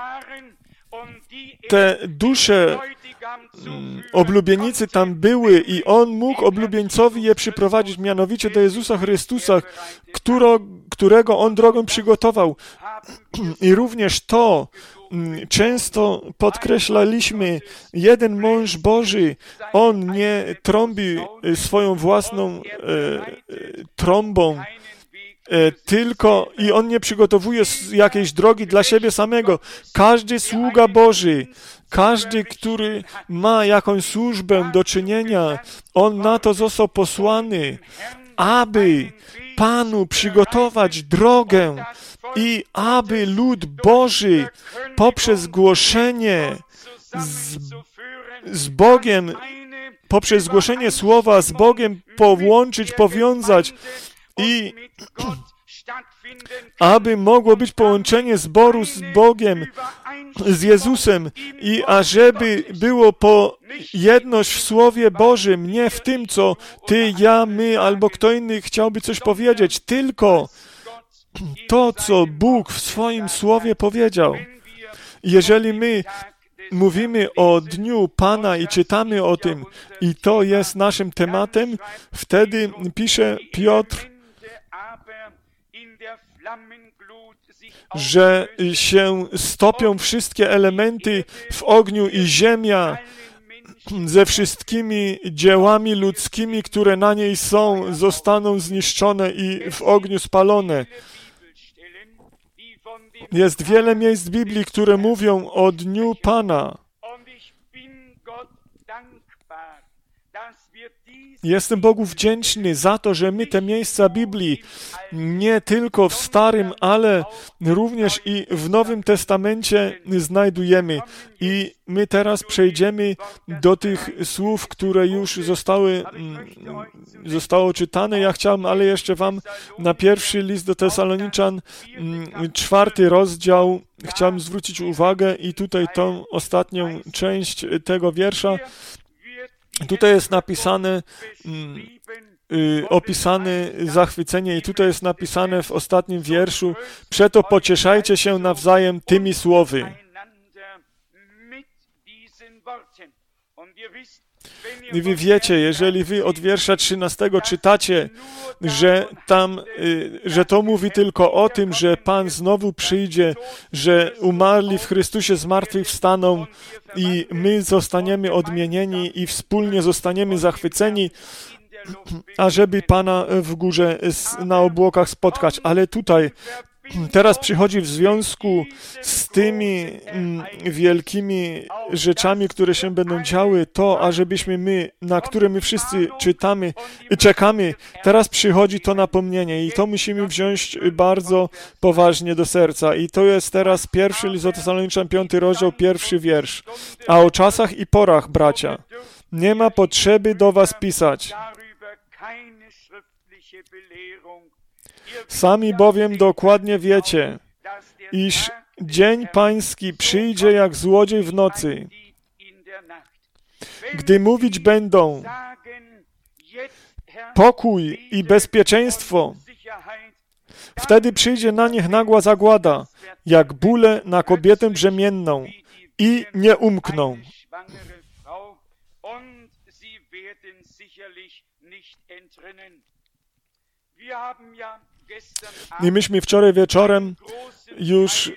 te dusze oblubienicy tam były i on mógł oblubieńcowi je przyprowadzić, mianowicie do Jezusa Chrystusa, którego on drogą przygotował. I również to często podkreślaliśmy, jeden mąż Boży, on nie trąbi swoją własną trąbą, tylko i on nie przygotowuje jakiejś drogi dla siebie samego. Każdy sługa Boży, każdy, który ma jakąś służbę do czynienia, on na to został posłany, aby Panu przygotować drogę i aby lud Boży poprzez głoszenie z Bogiem, poprzez głoszenie słowa z Bogiem połączyć, powiązać i aby mogło być połączenie zboru z Bogiem, z Jezusem i ażeby było jedność w Słowie Bożym, nie w tym, co ty, ja, my albo kto inny chciałby coś powiedzieć, tylko to, co Bóg w swoim Słowie powiedział. Jeżeli my mówimy o Dniu Pana i czytamy o tym, i to jest naszym tematem, wtedy pisze Piotr, że się stopią wszystkie elementy w ogniu i ziemia ze wszystkimi dziełami ludzkimi, które na niej są, zostaną zniszczone i w ogniu spalone. Jest wiele miejsc w Biblii, które mówią o Dniu Pana. Jestem Bogu wdzięczny za to, że my te miejsca Biblii nie tylko w Starym, ale również i w Nowym Testamencie znajdujemy. I my teraz przejdziemy do tych słów, które już zostało czytane. Ja chciałem, ale jeszcze wam na pierwszy list do Tesaloniczan, 4 rozdział, chciałem zwrócić uwagę i tutaj tą ostatnią część tego wiersza. Tutaj jest napisane, opisane zachwycenie i tutaj jest napisane w ostatnim wierszu: przeto pocieszajcie się nawzajem tymi słowy. I wy wiecie, jeżeli wy od wiersza 13 czytacie, że to mówi tylko o tym, że Pan znowu przyjdzie, że umarli w Chrystusie zmartwychwstaną i my zostaniemy odmienieni i wspólnie zostaniemy zachwyceni, ażeby Pana w górze na obłokach spotkać. Ale tutaj teraz przychodzi w związku z tymi wielkimi rzeczami, które się będą działy, to, ażebyśmy my, na które my wszyscy czekamy, teraz przychodzi to napomnienie i to musimy wziąć bardzo poważnie do serca. I to jest teraz pierwszy list do Tesaloniczan, 5 rozdział, 1 wiersz. A o czasach i porach, bracia, nie ma potrzeby do was pisać. Sami bowiem dokładnie wiecie, iż dzień pański przyjdzie jak złodziej w nocy, gdy mówić będą pokój i bezpieczeństwo. Wtedy przyjdzie na nich nagła zagłada, jak bóle na kobietę brzemienną i nie umkną. I myśmy wczoraj wieczorem już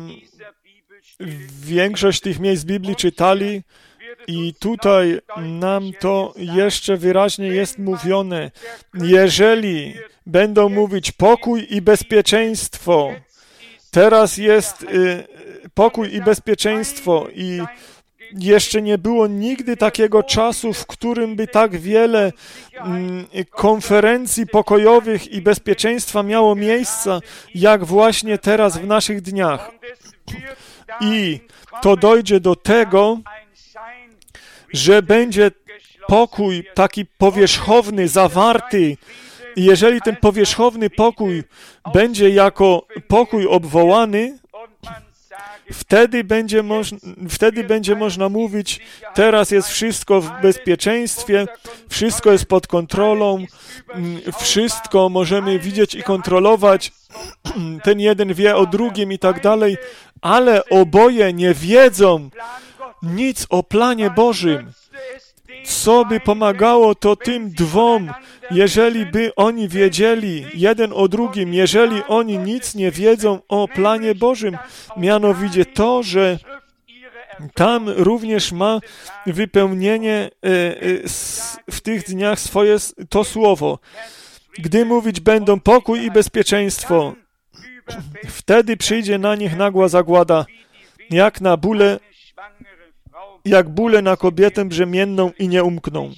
większość tych miejsc Biblii czytali i tutaj nam to jeszcze wyraźnie jest mówione. Jeżeli będą mówić pokój i bezpieczeństwo, teraz jest pokój i bezpieczeństwo i jeszcze nie było nigdy takiego czasu, w którym by tak wiele konferencji pokojowych i bezpieczeństwa miało miejsca, jak właśnie teraz w naszych dniach. I to dojdzie do tego, że będzie pokój taki powierzchowny, zawarty. I jeżeli ten powierzchowny pokój będzie jako pokój obwołany, wtedy będzie można mówić, teraz jest wszystko w bezpieczeństwie, wszystko jest pod kontrolą, wszystko możemy widzieć i kontrolować, ten jeden wie o drugim i tak dalej, ale oboje nie wiedzą nic o planie Bożym. Co by pomagało to tym dwom, jeżeli by oni wiedzieli jeden o drugim, jeżeli oni nic nie wiedzą o planie Bożym, mianowicie to, że tam również ma wypełnienie w tych dniach swoje to słowo. Gdy mówić będą pokój i bezpieczeństwo, wtedy przyjdzie na nich nagła zagłada, jak bóle na kobietę brzemienną i nie umkną.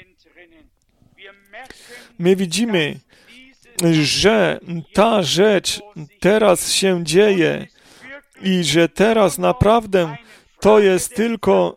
My widzimy, że ta rzecz teraz się dzieje i że teraz naprawdę to jest tylko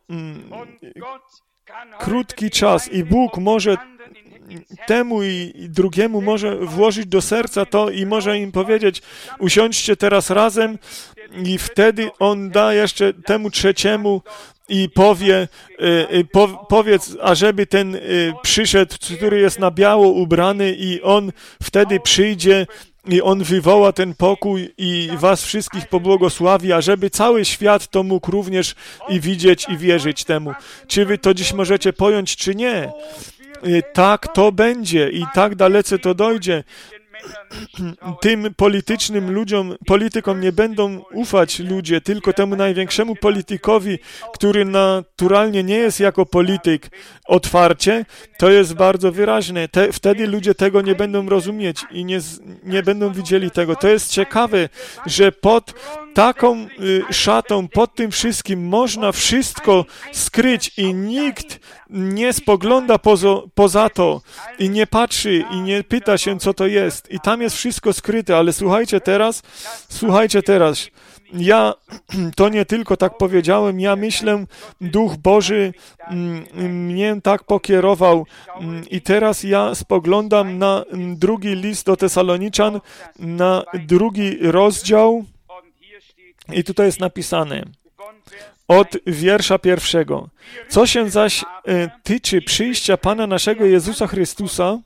krótki czas i Bóg może temu i drugiemu może włożyć do serca to i może im powiedzieć, usiądźcie teraz razem i wtedy On da jeszcze temu trzeciemu i powiedz, ażeby ten przyszedł, który jest na biało ubrany i on wtedy przyjdzie i On wywoła ten pokój i was wszystkich pobłogosławi, ażeby cały świat to mógł również i widzieć i wierzyć temu. Czy wy to dziś możecie pojąć, czy nie? Tak to będzie i tak dalece to dojdzie. Tym politycznym ludziom, politykom nie będą ufać ludzie, tylko temu największemu politykowi, który naturalnie nie jest jako polityk otwarcie, to jest bardzo wyraźne. Wtedy ludzie tego nie będą rozumieć i nie będą widzieli tego. To jest ciekawe, że pod taką szatą, pod tym wszystkim można wszystko skryć i nikt nie spogląda poza to i nie patrzy i nie pyta się, co to jest. I tam jest wszystko skryte, ale słuchajcie teraz. Ja to nie tylko tak powiedziałem, ja myślę, Duch Boży mnie tak pokierował i teraz ja spoglądam na drugi list do Tesaloniczan, na 2 rozdział i tutaj jest napisane od wiersza 1. Co się zaś tyczy przyjścia Pana naszego Jezusa Chrystusa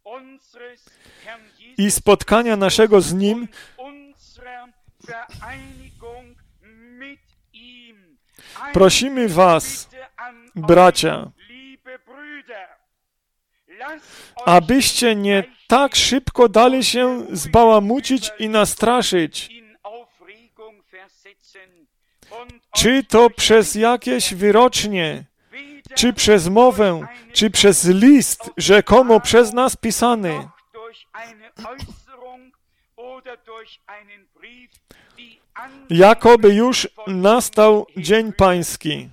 i spotkania naszego z Nim, prosimy was, bracia, abyście nie tak szybko dali się zbałamucić i nastraszyć, czy to przez jakieś wyrocznie, czy przez mowę, czy przez list rzekomo przez nas pisany, jakoby już nastał dzień Pański.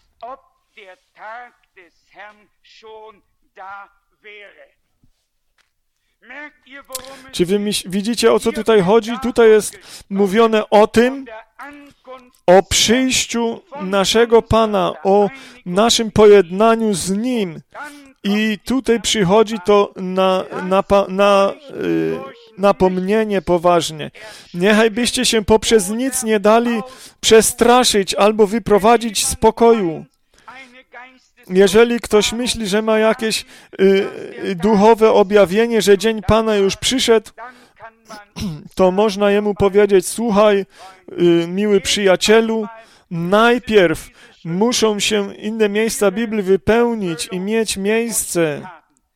Czy wy widzicie, o co tutaj chodzi? Tutaj jest mówione o tym, o przyjściu naszego Pana, o naszym pojednaniu z Nim. I tutaj przychodzi to na napomnienie poważnie. Niechaj byście się poprzez nic nie dali przestraszyć albo wyprowadzić z pokoju. Jeżeli ktoś myśli, że ma jakieś duchowe objawienie, że dzień Pana już przyszedł, to można jemu powiedzieć: słuchaj, miły przyjacielu, najpierw muszą się inne miejsca Biblii wypełnić i mieć miejsce.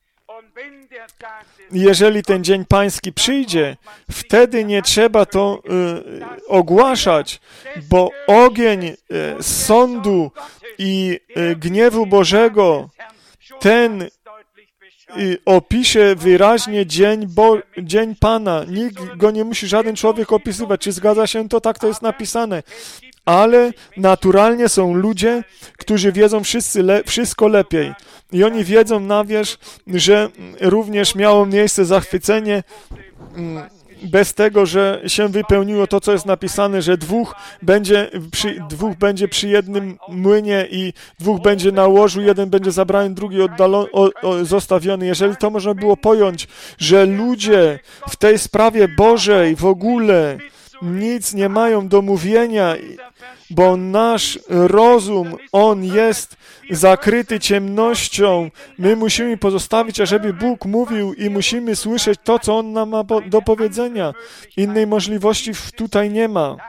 Jeżeli ten dzień Pański przyjdzie, wtedy nie trzeba to ogłaszać, bo ogień sądu i gniewu Bożego, ten opisze wyraźnie dzień Pana. Nikt go nie musi żaden człowiek opisywać. Czy zgadza się to? Tak to jest napisane. Ale naturalnie są ludzie, którzy wiedzą wszystko lepiej. I oni wiedzą na wierzch, że również miało miejsce zachwycenie bez tego, że się wypełniło to, co jest napisane, że dwóch będzie przy jednym młynie i 2 będzie na łożu, jeden będzie zabrany, drugi zostawiony. Jeżeli to można było pojąć, że ludzie w tej sprawie Bożej w ogóle nic nie mają do mówienia, bo nasz rozum, on jest zakryty ciemnością. My musimy pozostawić, ażeby Bóg mówił i musimy słyszeć to, co On nam ma do powiedzenia. Innej możliwości tutaj nie ma.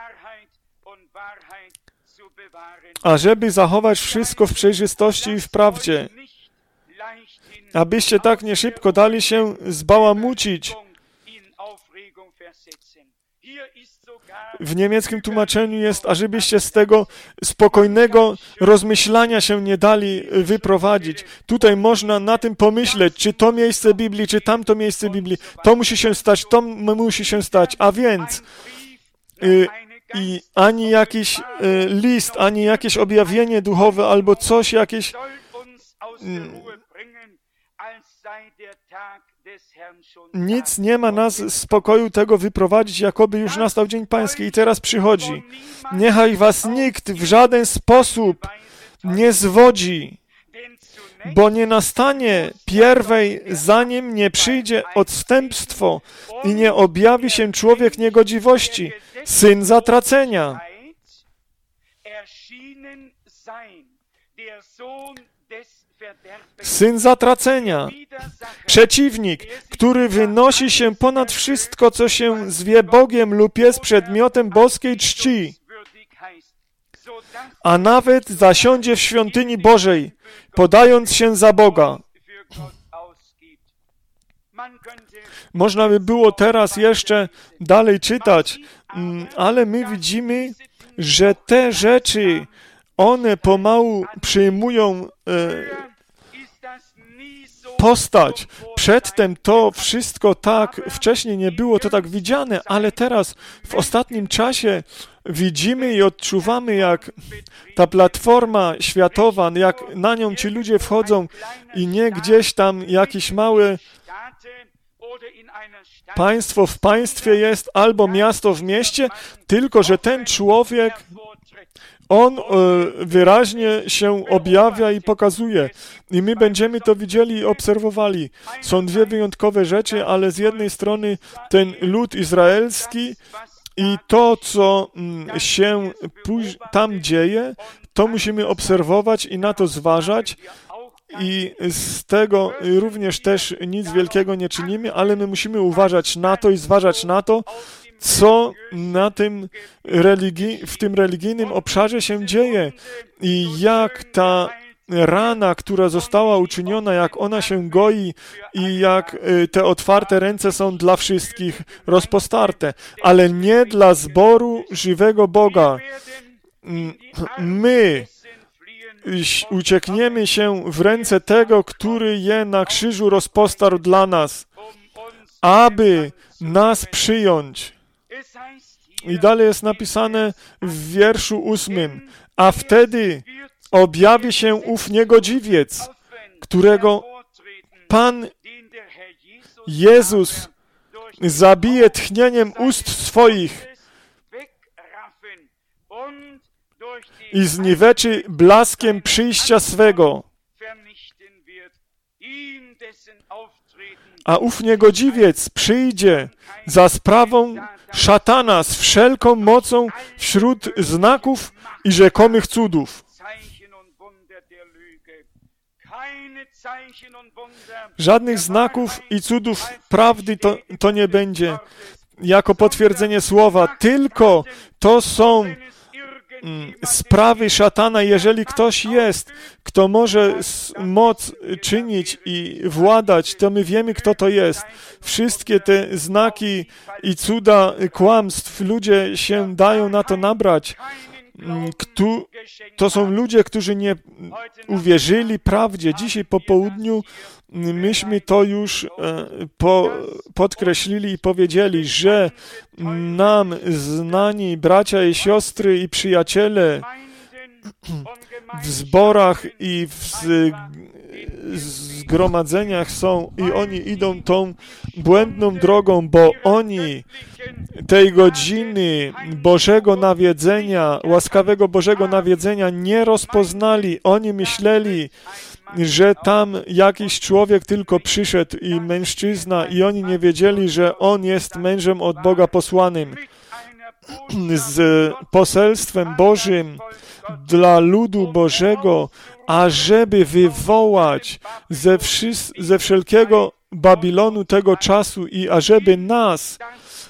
Ażeby zachować wszystko w przejrzystości i w prawdzie. Abyście tak nie szybko dali się zbałamucić. W niemieckim tłumaczeniu jest, ażebyście z tego spokojnego rozmyślania się nie dali wyprowadzić. Tutaj można na tym pomyśleć, czy to miejsce Biblii, czy tamto miejsce Biblii. To musi się stać, to musi się stać. A więc i ani jakiś list, ani jakieś objawienie duchowe, albo coś jakieś nic nie ma nas z pokoju tego wyprowadzić, jakoby już nastał dzień Pański. I teraz przychodzi. Niechaj was nikt w żaden sposób nie zwodzi, bo nie nastanie pierwej, zanim nie przyjdzie odstępstwo i nie objawi się człowiek niegodziwości, syn zatracenia. Syn zatracenia, przeciwnik, który wynosi się ponad wszystko, co się zwie Bogiem lub jest przedmiotem boskiej czci, a nawet zasiądzie w świątyni Bożej, podając się za Boga. Można by było teraz jeszcze dalej czytać, ale my widzimy, że te rzeczy, one pomału przyjmują postać. Przedtem to wszystko tak, wcześniej nie było to tak widziane, ale teraz w ostatnim czasie widzimy i odczuwamy, jak ta platforma światowa, jak na nią ci ludzie wchodzą i nie gdzieś tam jakieś małe państwo w państwie jest, albo miasto w mieście, tylko że ten człowiek, on wyraźnie się objawia i pokazuje. I my będziemy to widzieli i obserwowali. Są dwie wyjątkowe rzeczy, ale z jednej strony ten lud izraelski i to, co się tam dzieje, to musimy obserwować i na to zważać. I z tego również też nic wielkiego nie czynimy, ale my musimy uważać na to i zważać na to, co na tym w tym religijnym obszarze się dzieje i jak ta rana, która została uczyniona, jak ona się goi i jak te otwarte ręce są dla wszystkich rozpostarte, ale nie dla zboru żywego Boga. My uciekniemy się w ręce tego, który je na krzyżu rozpostarł dla nas, aby nas przyjąć. I dalej jest napisane w wierszu 8. A wtedy objawi się ów niegodziwiec, którego Pan Jezus zabije tchnieniem ust swoich i zniweczy blaskiem przyjścia swego. A ów niegodziwiec przyjdzie za sprawą szatana z wszelką mocą wśród znaków i rzekomych cudów. Żadnych znaków i cudów prawdy to nie będzie jako potwierdzenie słowa, tylko to są sprawy szatana. Jeżeli ktoś jest, kto może moc czynić i władać, to my wiemy, kto to jest. Wszystkie te znaki i cuda kłamstw, ludzie się dają na to nabrać. To są ludzie, którzy nie uwierzyli prawdzie. Dzisiaj po południu myśmy to już podkreślili i powiedzieli, że nam znani bracia i siostry i przyjaciele w zborach i w zgromadzeniach są i oni idą tą błędną drogą, bo oni tej godziny Bożego nawiedzenia, łaskawego Bożego nawiedzenia nie rozpoznali. Oni myśleli, że tam jakiś człowiek tylko przyszedł i mężczyzna i oni nie wiedzieli, że on jest mężem od Boga posłanym z poselstwem Bożym dla ludu Bożego, ażeby wywołać ze wszelkiego Babilonu tego czasu i ażeby nas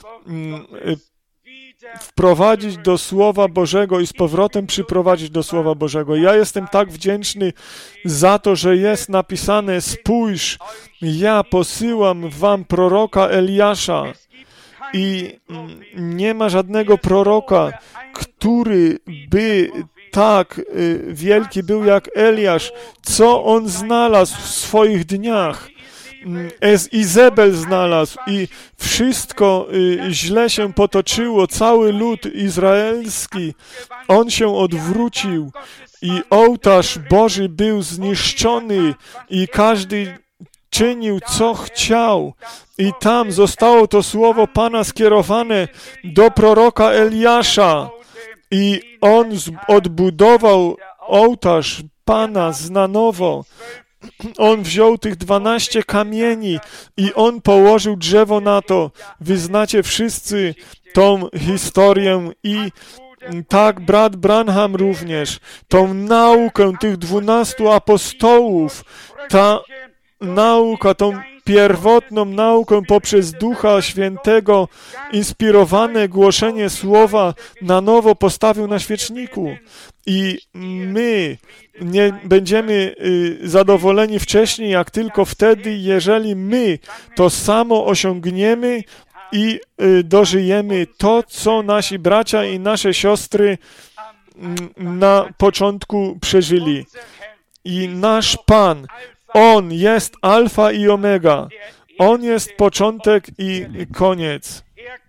wprowadzić do Słowa Bożego i z powrotem przyprowadzić do Słowa Bożego. Ja jestem tak wdzięczny za to, że jest napisane: spójrz, ja posyłam wam proroka Eliasza. I nie ma żadnego proroka, który by tak wielki był jak Eliasz. Co on znalazł w swoich dniach? Izebel znalazł i wszystko źle się potoczyło, cały lud izraelski, on się odwrócił i ołtarz Boży był zniszczony i każdy czynił, co chciał. I tam zostało to słowo Pana skierowane do proroka Eliasza i on odbudował ołtarz Pana na nowo. On wziął tych 12 kamieni i on położył drzewo na to. Wy znacie wszyscy tą historię i tak brat Branham również. Tą naukę tych 12 apostołów, ta nauka, tą pierwotną naukę poprzez Ducha Świętego, inspirowane głoszenie Słowa na nowo postawił na świeczniku. I my nie będziemy zadowoleni wcześniej, jak tylko wtedy, jeżeli my to samo osiągniemy i dożyjemy to, co nasi bracia i nasze siostry na początku przeżyli. I nasz Pan, On jest alfa i omega. On jest początek i koniec.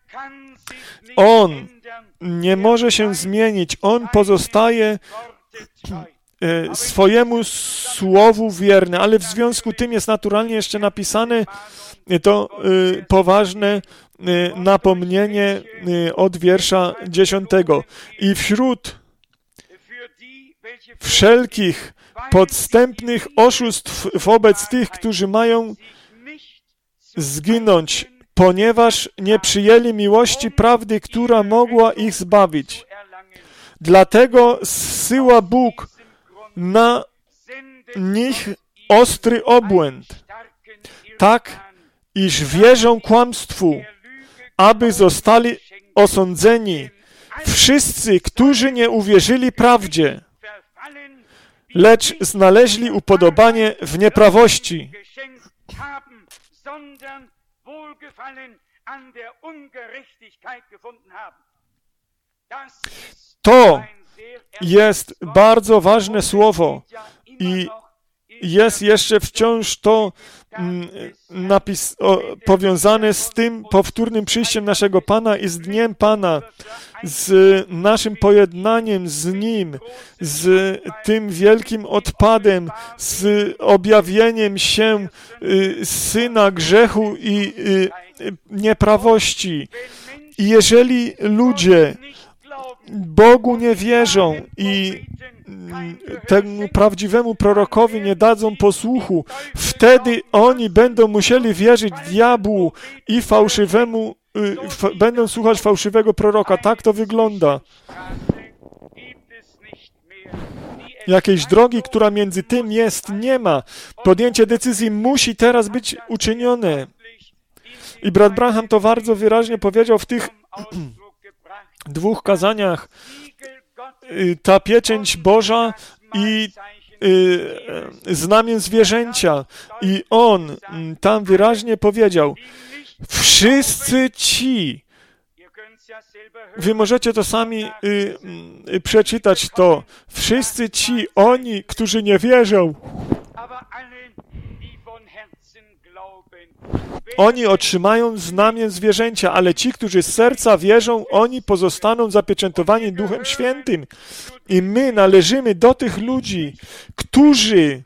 On nie może się zmienić. On pozostaje swojemu słowu wierny, ale w związku tym jest naturalnie jeszcze napisane to poważne napomnienie od wiersza 10. I wśród wszelkich podstępnych oszustw wobec tych, którzy mają zginąć, ponieważ nie przyjęli miłości prawdy, która mogła ich zbawić. Dlatego zsyła Bóg na nich ostry obłęd, tak, iż wierzą kłamstwu, aby zostali osądzeni wszyscy, którzy nie uwierzyli prawdzie, lecz znaleźli upodobanie w nieprawości. To jest bardzo ważne słowo i jest jeszcze wciąż to powiązane z tym powtórnym przyjściem naszego Pana i z dniem Pana, z naszym pojednaniem z Nim, z tym wielkim odpadem, z objawieniem się Syna grzechu i nieprawości. I jeżeli ludzie Bogu nie wierzą i temu prawdziwemu prorokowi nie dadzą posłuchu, wtedy oni będą musieli wierzyć diabłu i fałszywemu, będą słuchać fałszywego proroka. Tak to wygląda. Jakiejś drogi, która między tym jest, nie ma. Podjęcie decyzji musi teraz być uczynione. I brat Branham to bardzo wyraźnie powiedział w tych dwóch kazaniach. Ta pieczęć Boża i znamię zwierzęcia. I on tam wyraźnie powiedział, wszyscy ci, wy możecie to sami przeczytać to, wszyscy ci, oni, którzy nie wierzą, oni otrzymają znamię zwierzęcia, ale ci, którzy z serca wierzą, oni pozostaną zapieczętowani Duchem Świętym. I my należymy do tych ludzi, którzy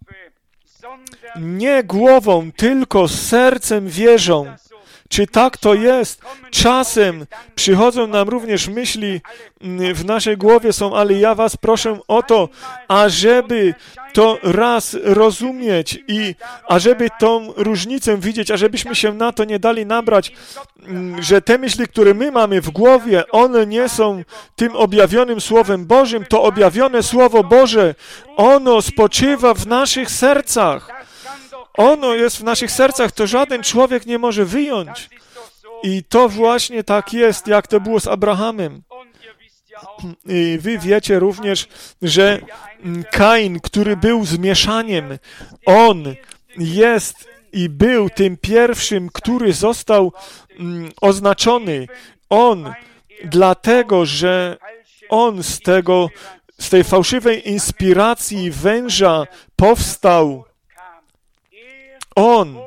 nie głową, tylko sercem wierzą. Czy tak to jest? Czasem przychodzą nam również myśli, w naszej głowie są, ale ja was proszę o to, ażeby to raz rozumieć i ażeby tą różnicę widzieć, ażebyśmy się na to nie dali nabrać, że te myśli, które my mamy w głowie, one nie są tym objawionym Słowem Bożym. To objawione Słowo Boże, ono spoczywa w naszych sercach. Ono jest w naszych sercach, to żaden człowiek nie może wyjąć. I to właśnie tak jest, jak to było z Abrahamem. I wy wiecie również, że Kain, który był zmieszaniem, on jest i był tym pierwszym, który został oznaczony. On, dlatego, że on z tej fałszywej inspiracji węża powstał. On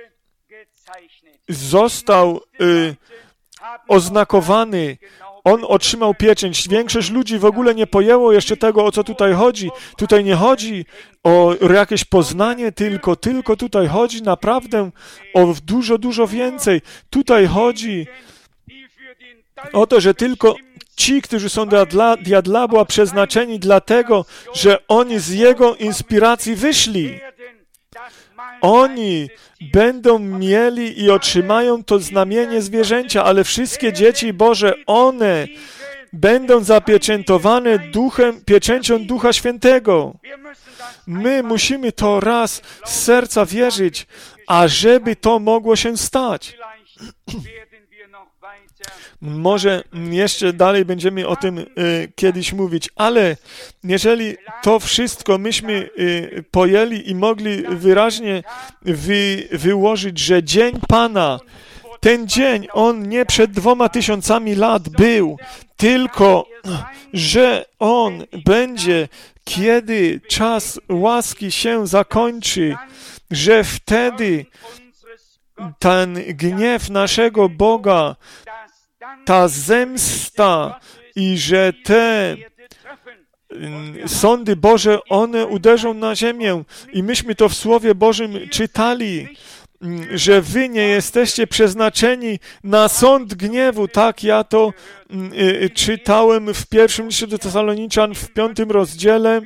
został oznakowany. On otrzymał pieczęć. Większość ludzi w ogóle nie pojęło jeszcze tego, o co tutaj chodzi. Tutaj nie chodzi o jakieś poznanie tylko tutaj chodzi naprawdę o dużo, dużo więcej. Tutaj chodzi o to, że tylko ci, którzy są dla diabła przeznaczeni dlatego, że oni z jego inspiracji wyszli. Oni będą mieli i otrzymają to znamienie zwierzęcia, ale wszystkie dzieci Boże, one będą zapieczętowane pieczęcią Ducha Świętego. My musimy to raz z serca wierzyć, ażeby to mogło się stać. Może jeszcze dalej będziemy o tym kiedyś mówić, ale jeżeli to wszystko myśmy pojęli i mogli wyraźnie wyłożyć, że dzień Pana, ten dzień, on nie przed 2000 lat był, tylko że on będzie, kiedy czas łaski się zakończy, że wtedy ten gniew naszego Boga, ta zemsta i że te sądy Boże, one uderzą na ziemię. I myśmy to w Słowie Bożym czytali, że wy nie jesteście przeznaczeni na sąd gniewu. Tak, ja to czytałem w pierwszym liście do Tesaloniczan w 5 rozdziale.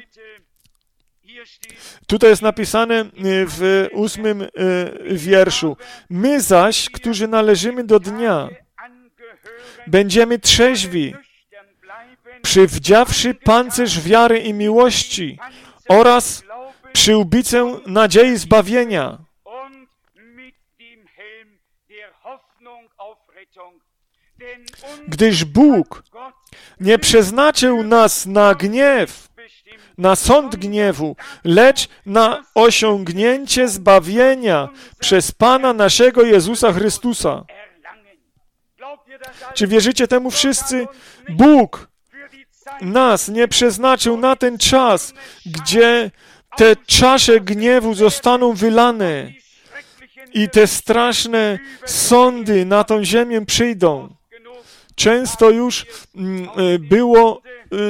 Tutaj jest napisane w 8 wierszu. My zaś, którzy należymy do dnia, będziemy trzeźwi, przywdziawszy pancerz wiary i miłości oraz przyłbicę nadziei zbawienia. Gdyż Bóg nie przeznaczył nas na gniew, na sąd gniewu, lecz na osiągnięcie zbawienia przez Pana naszego Jezusa Chrystusa. Czy wierzycie temu wszyscy? Bóg nas nie przeznaczył na ten czas, gdzie te czasze gniewu zostaną wylane i te straszne sądy na tą ziemię przyjdą. Często już było,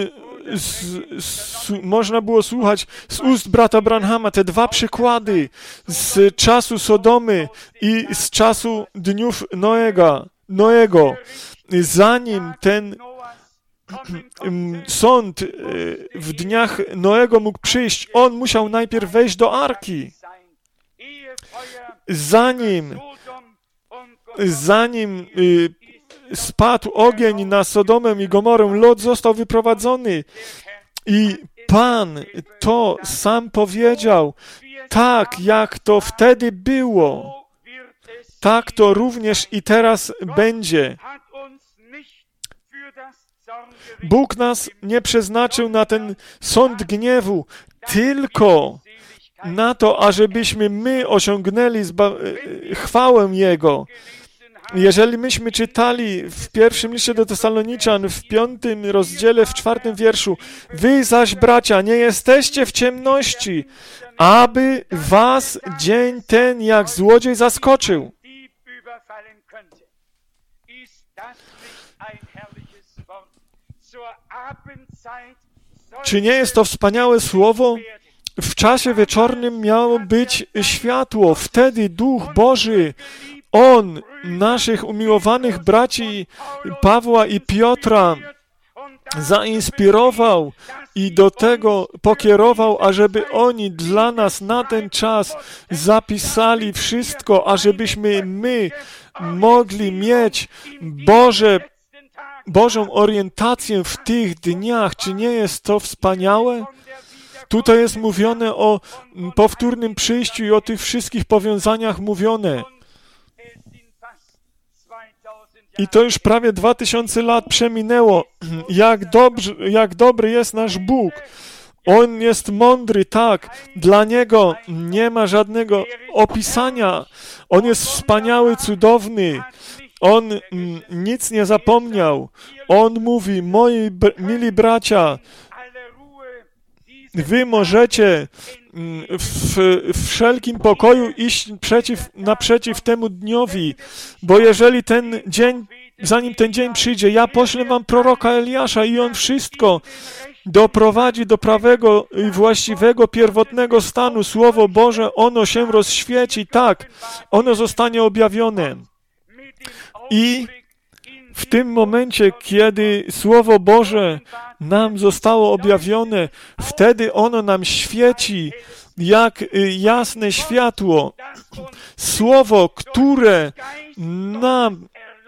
można było słuchać z ust brata Branhama te dwa przykłady z czasu Sodomy i z czasu dniów Noego. Zanim ten sąd w dniach Noego mógł przyjść, on musiał najpierw wejść do arki. Zanim spadł ogień na Sodomę i Gomorę, Lot został wyprowadzony. I Pan to sam powiedział, tak jak to wtedy było, tak to również i teraz będzie. Bóg nas nie przeznaczył na ten sąd gniewu, tylko na to, ażebyśmy my osiągnęli chwałę Jego. Jeżeli myśmy czytali w pierwszym liście do Tesaloniczan, w 5 rozdziale, w 4 wierszu, wy zaś, bracia, nie jesteście w ciemności, aby was dzień ten jak złodziej zaskoczył. Czy nie jest to wspaniałe słowo? W czasie wieczornym miało być światło. Wtedy Duch Boży, On naszych umiłowanych braci Pawła i Piotra zainspirował i do tego pokierował, ażeby oni dla nas na ten czas zapisali wszystko, ażebyśmy my mogli mieć Bożą orientację w tych dniach. Czy nie jest to wspaniałe? Tutaj jest mówione o powtórnym przyjściu i o tych wszystkich powiązaniach mówione. I to już prawie 2000 lat przeminęło. Jak dobry jest nasz Bóg. On jest mądry, tak. Dla Niego nie ma żadnego opisania. On jest wspaniały, cudowny. On nic nie zapomniał. On mówi, moi mili bracia, wy możecie w wszelkim pokoju iść naprzeciw temu dniowi, bo jeżeli ten dzień, zanim ten dzień przyjdzie, ja poślę wam proroka Eliasza i on wszystko doprowadzi do prawego i właściwego, pierwotnego stanu. Słowo Boże, ono się rozświeci, tak, ono zostanie objawione. I w tym momencie, kiedy Słowo Boże nam zostało objawione, wtedy ono nam świeci jak jasne światło. Słowo, które nam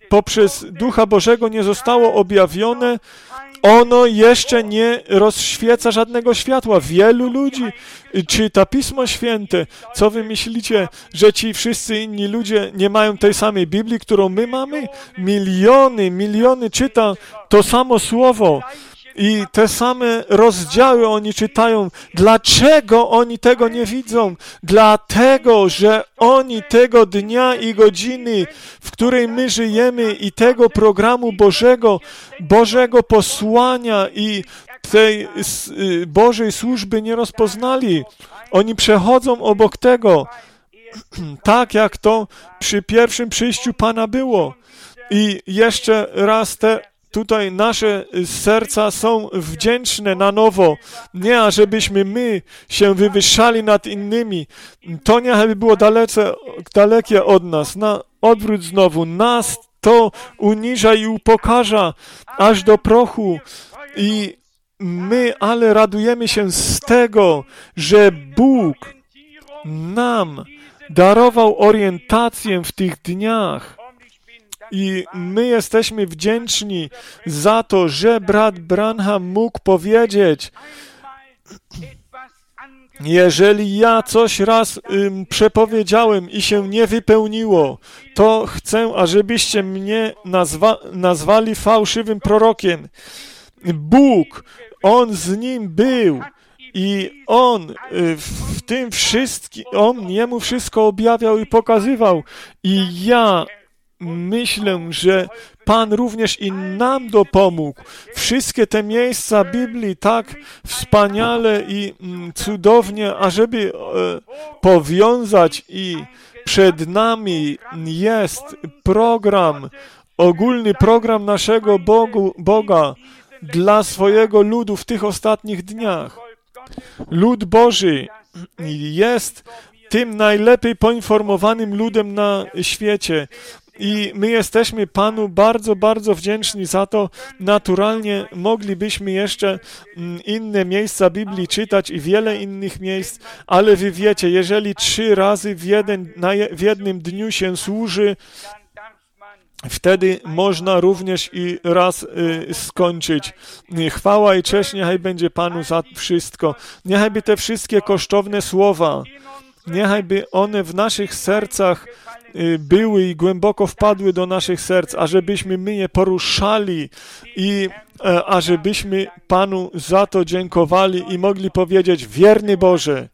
poprzez Ducha Bożego nie zostało objawione, ono jeszcze nie rozświeca żadnego światła. Wielu ludzi czyta Pismo Święte. Co wy myślicie, że ci wszyscy inni ludzie nie mają tej samej Biblii, którą my mamy? Miliony czyta to samo słowo. I te same rozdziały oni czytają. Dlaczego oni tego nie widzą? Dlatego, że oni tego dnia i godziny, w której my żyjemy i tego programu Bożego posłania i tej Bożej służby nie rozpoznali. Oni przechodzą obok tego, tak jak to przy pierwszym przyjściu Pana było. I jeszcze raz tutaj nasze serca są wdzięczne na nowo. Nie, ażebyśmy my się wywyższali nad innymi. To niechby było dalekie od nas. Na odwrót znowu. Nas to uniża i upokarza aż do prochu. I my ale radujemy się z tego, że Bóg nam darował orientację w tych dniach. I my jesteśmy wdzięczni za to, że brat Branham mógł powiedzieć, jeżeli ja coś raz przepowiedziałem i się nie wypełniło, to chcę, ażebyście mnie nazwali fałszywym prorokiem. Bóg, On z nim był i On w tym wszystkim, On jemu wszystko objawiał i pokazywał. I ja myślę, że Pan również i nam dopomógł. Wszystkie te miejsca Biblii tak wspaniale i cudownie, ażeby powiązać i przed nami jest program, ogólny program naszego Boga dla swojego ludu w tych ostatnich dniach. Lud Boży jest tym najlepiej poinformowanym ludem na świecie. I my jesteśmy Panu bardzo, bardzo wdzięczni za to. Naturalnie moglibyśmy jeszcze inne miejsca Biblii czytać i wiele innych miejsc, ale wy wiecie, jeżeli 3 razy w jednym dniu się służy, wtedy można również i raz skończyć. Chwała i cześć niechaj będzie Panu za wszystko. Niechaj by te wszystkie kosztowne słowa, niechaj by one w naszych sercach były i głęboko wpadły do naszych serc, ażebyśmy my je poruszali i ażebyśmy Panu za to dziękowali i mogli powiedzieć: wierny Boże,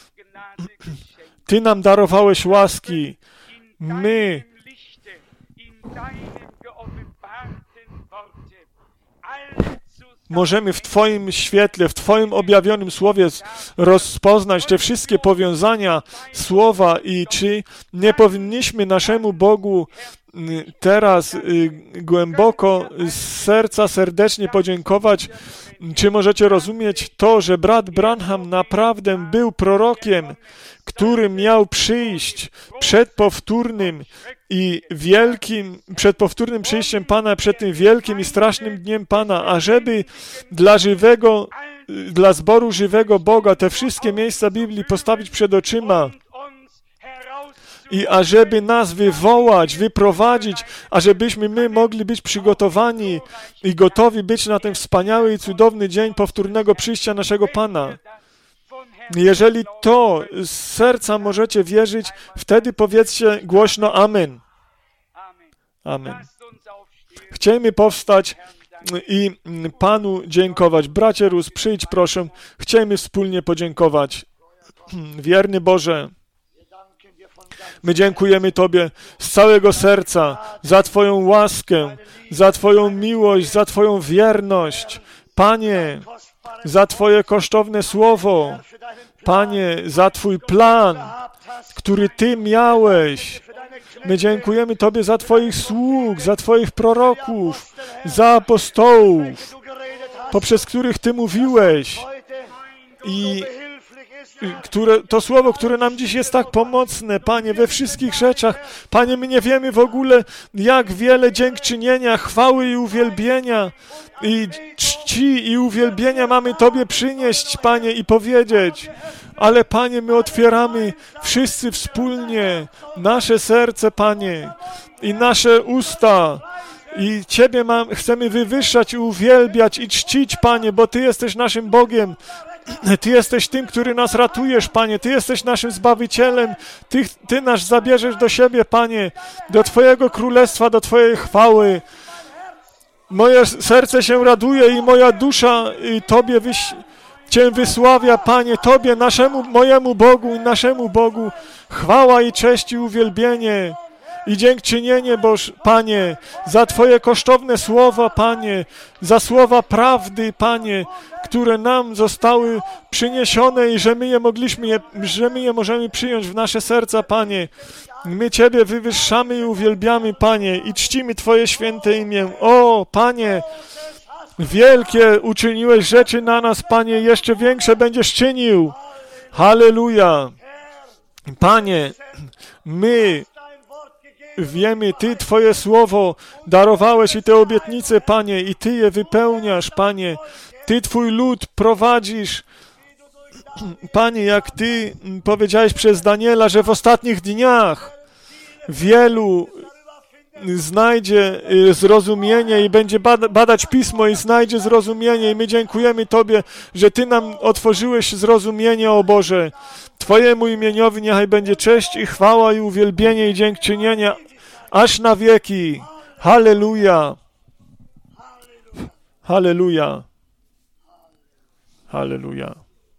Ty nam darowałeś łaski, my możemy w Twoim świetle, w Twoim objawionym słowie rozpoznać te wszystkie powiązania słowa i czy nie powinniśmy naszemu Bogu teraz głęboko z serca serdecznie podziękować? Czy możecie rozumieć to, że brat Branham naprawdę był prorokiem, który miał przyjść przed powtórnym przyjściem Pana, przed tym wielkim i strasznym dniem Pana, ażeby dla zboru żywego Boga te wszystkie miejsca Biblii postawić przed oczyma i ażeby nas wywołać, wyprowadzić, ażebyśmy my mogli być przygotowani i gotowi być na ten wspaniały i cudowny dzień powtórnego przyjścia naszego Pana. Jeżeli to z serca możecie wierzyć, wtedy powiedzcie głośno amen. Amen. Chciejmy powstać i Panu dziękować. Bracie Rus, przyjdź proszę. Chciejmy wspólnie podziękować. Wierny Boże, my dziękujemy Tobie z całego serca za Twoją łaskę, za Twoją miłość, za Twoją wierność. Panie, za Twoje kosztowne słowo. Panie, za Twój plan, który Ty miałeś. My dziękujemy Tobie za Twoich sług, za Twoich proroków, za apostołów, poprzez których Ty mówiłeś. I to słowo, które nam dziś jest tak pomocne, Panie, we wszystkich rzeczach. Panie, my nie wiemy w ogóle, jak wiele dziękczynienia, chwały i uwielbienia i czci i uwielbienia mamy Tobie przynieść, Panie, i powiedzieć. Ale, Panie, my otwieramy wszyscy wspólnie nasze serce, Panie, i nasze usta. I Ciebie chcemy wywyższać i uwielbiać i czcić, Panie, bo Ty jesteś naszym Bogiem. Ty jesteś tym, który nas ratujesz, Panie. Ty jesteś naszym Zbawicielem. Ty nas zabierzesz do siebie, Panie, do Twojego królestwa, do Twojej chwały. Moje serce się raduje i moja dusza Tobie Cię wysławia, Panie, Tobie, mojemu Bogu i naszemu Bogu. Chwała i cześć i uwielbienie. I dziękczynienie, Panie, za Twoje kosztowne słowa, Panie, za słowa prawdy, Panie, które nam zostały przyniesione i że my je możemy przyjąć w nasze serca, Panie. My Ciebie wywyższamy i uwielbiamy, Panie, i czcimy Twoje święte imię. O, Panie, wielkie uczyniłeś rzeczy na nas, Panie, jeszcze większe będziesz czynił. Halleluja. Panie, my wiemy, Ty Twoje słowo darowałeś i te obietnice, Panie, i Ty je wypełniasz, Panie. Ty Twój lud prowadzisz, Panie, jak Ty powiedziałeś przez Daniela, że w ostatnich dniach wielu znajdzie zrozumienie i będzie badać Pismo i znajdzie zrozumienie i my dziękujemy Tobie, że Ty nam otworzyłeś zrozumienie, o Boże. Twojemu imieniowi niechaj będzie cześć i chwała i uwielbienie i dziękczynienia aż na wieki. Halleluja. Halleluja. Halleluja.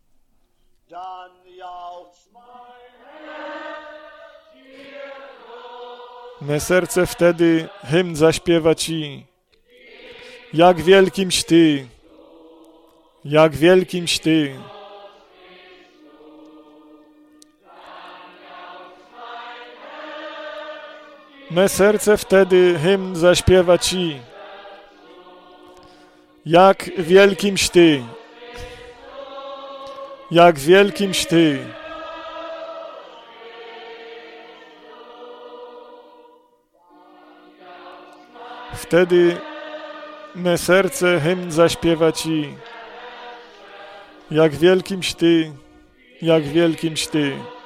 Me serce wtedy hymn zaśpiewa Ci. Jak wielkimś Ty, jak wielkimś Ty. Me serce wtedy hymn zaśpiewa Ci. Jak wielkimś Ty, jak wielkimś Ty. Wtedy me serce hymn zaśpiewa Ci. Jak wielkimś Ty, jak wielkimś Ty.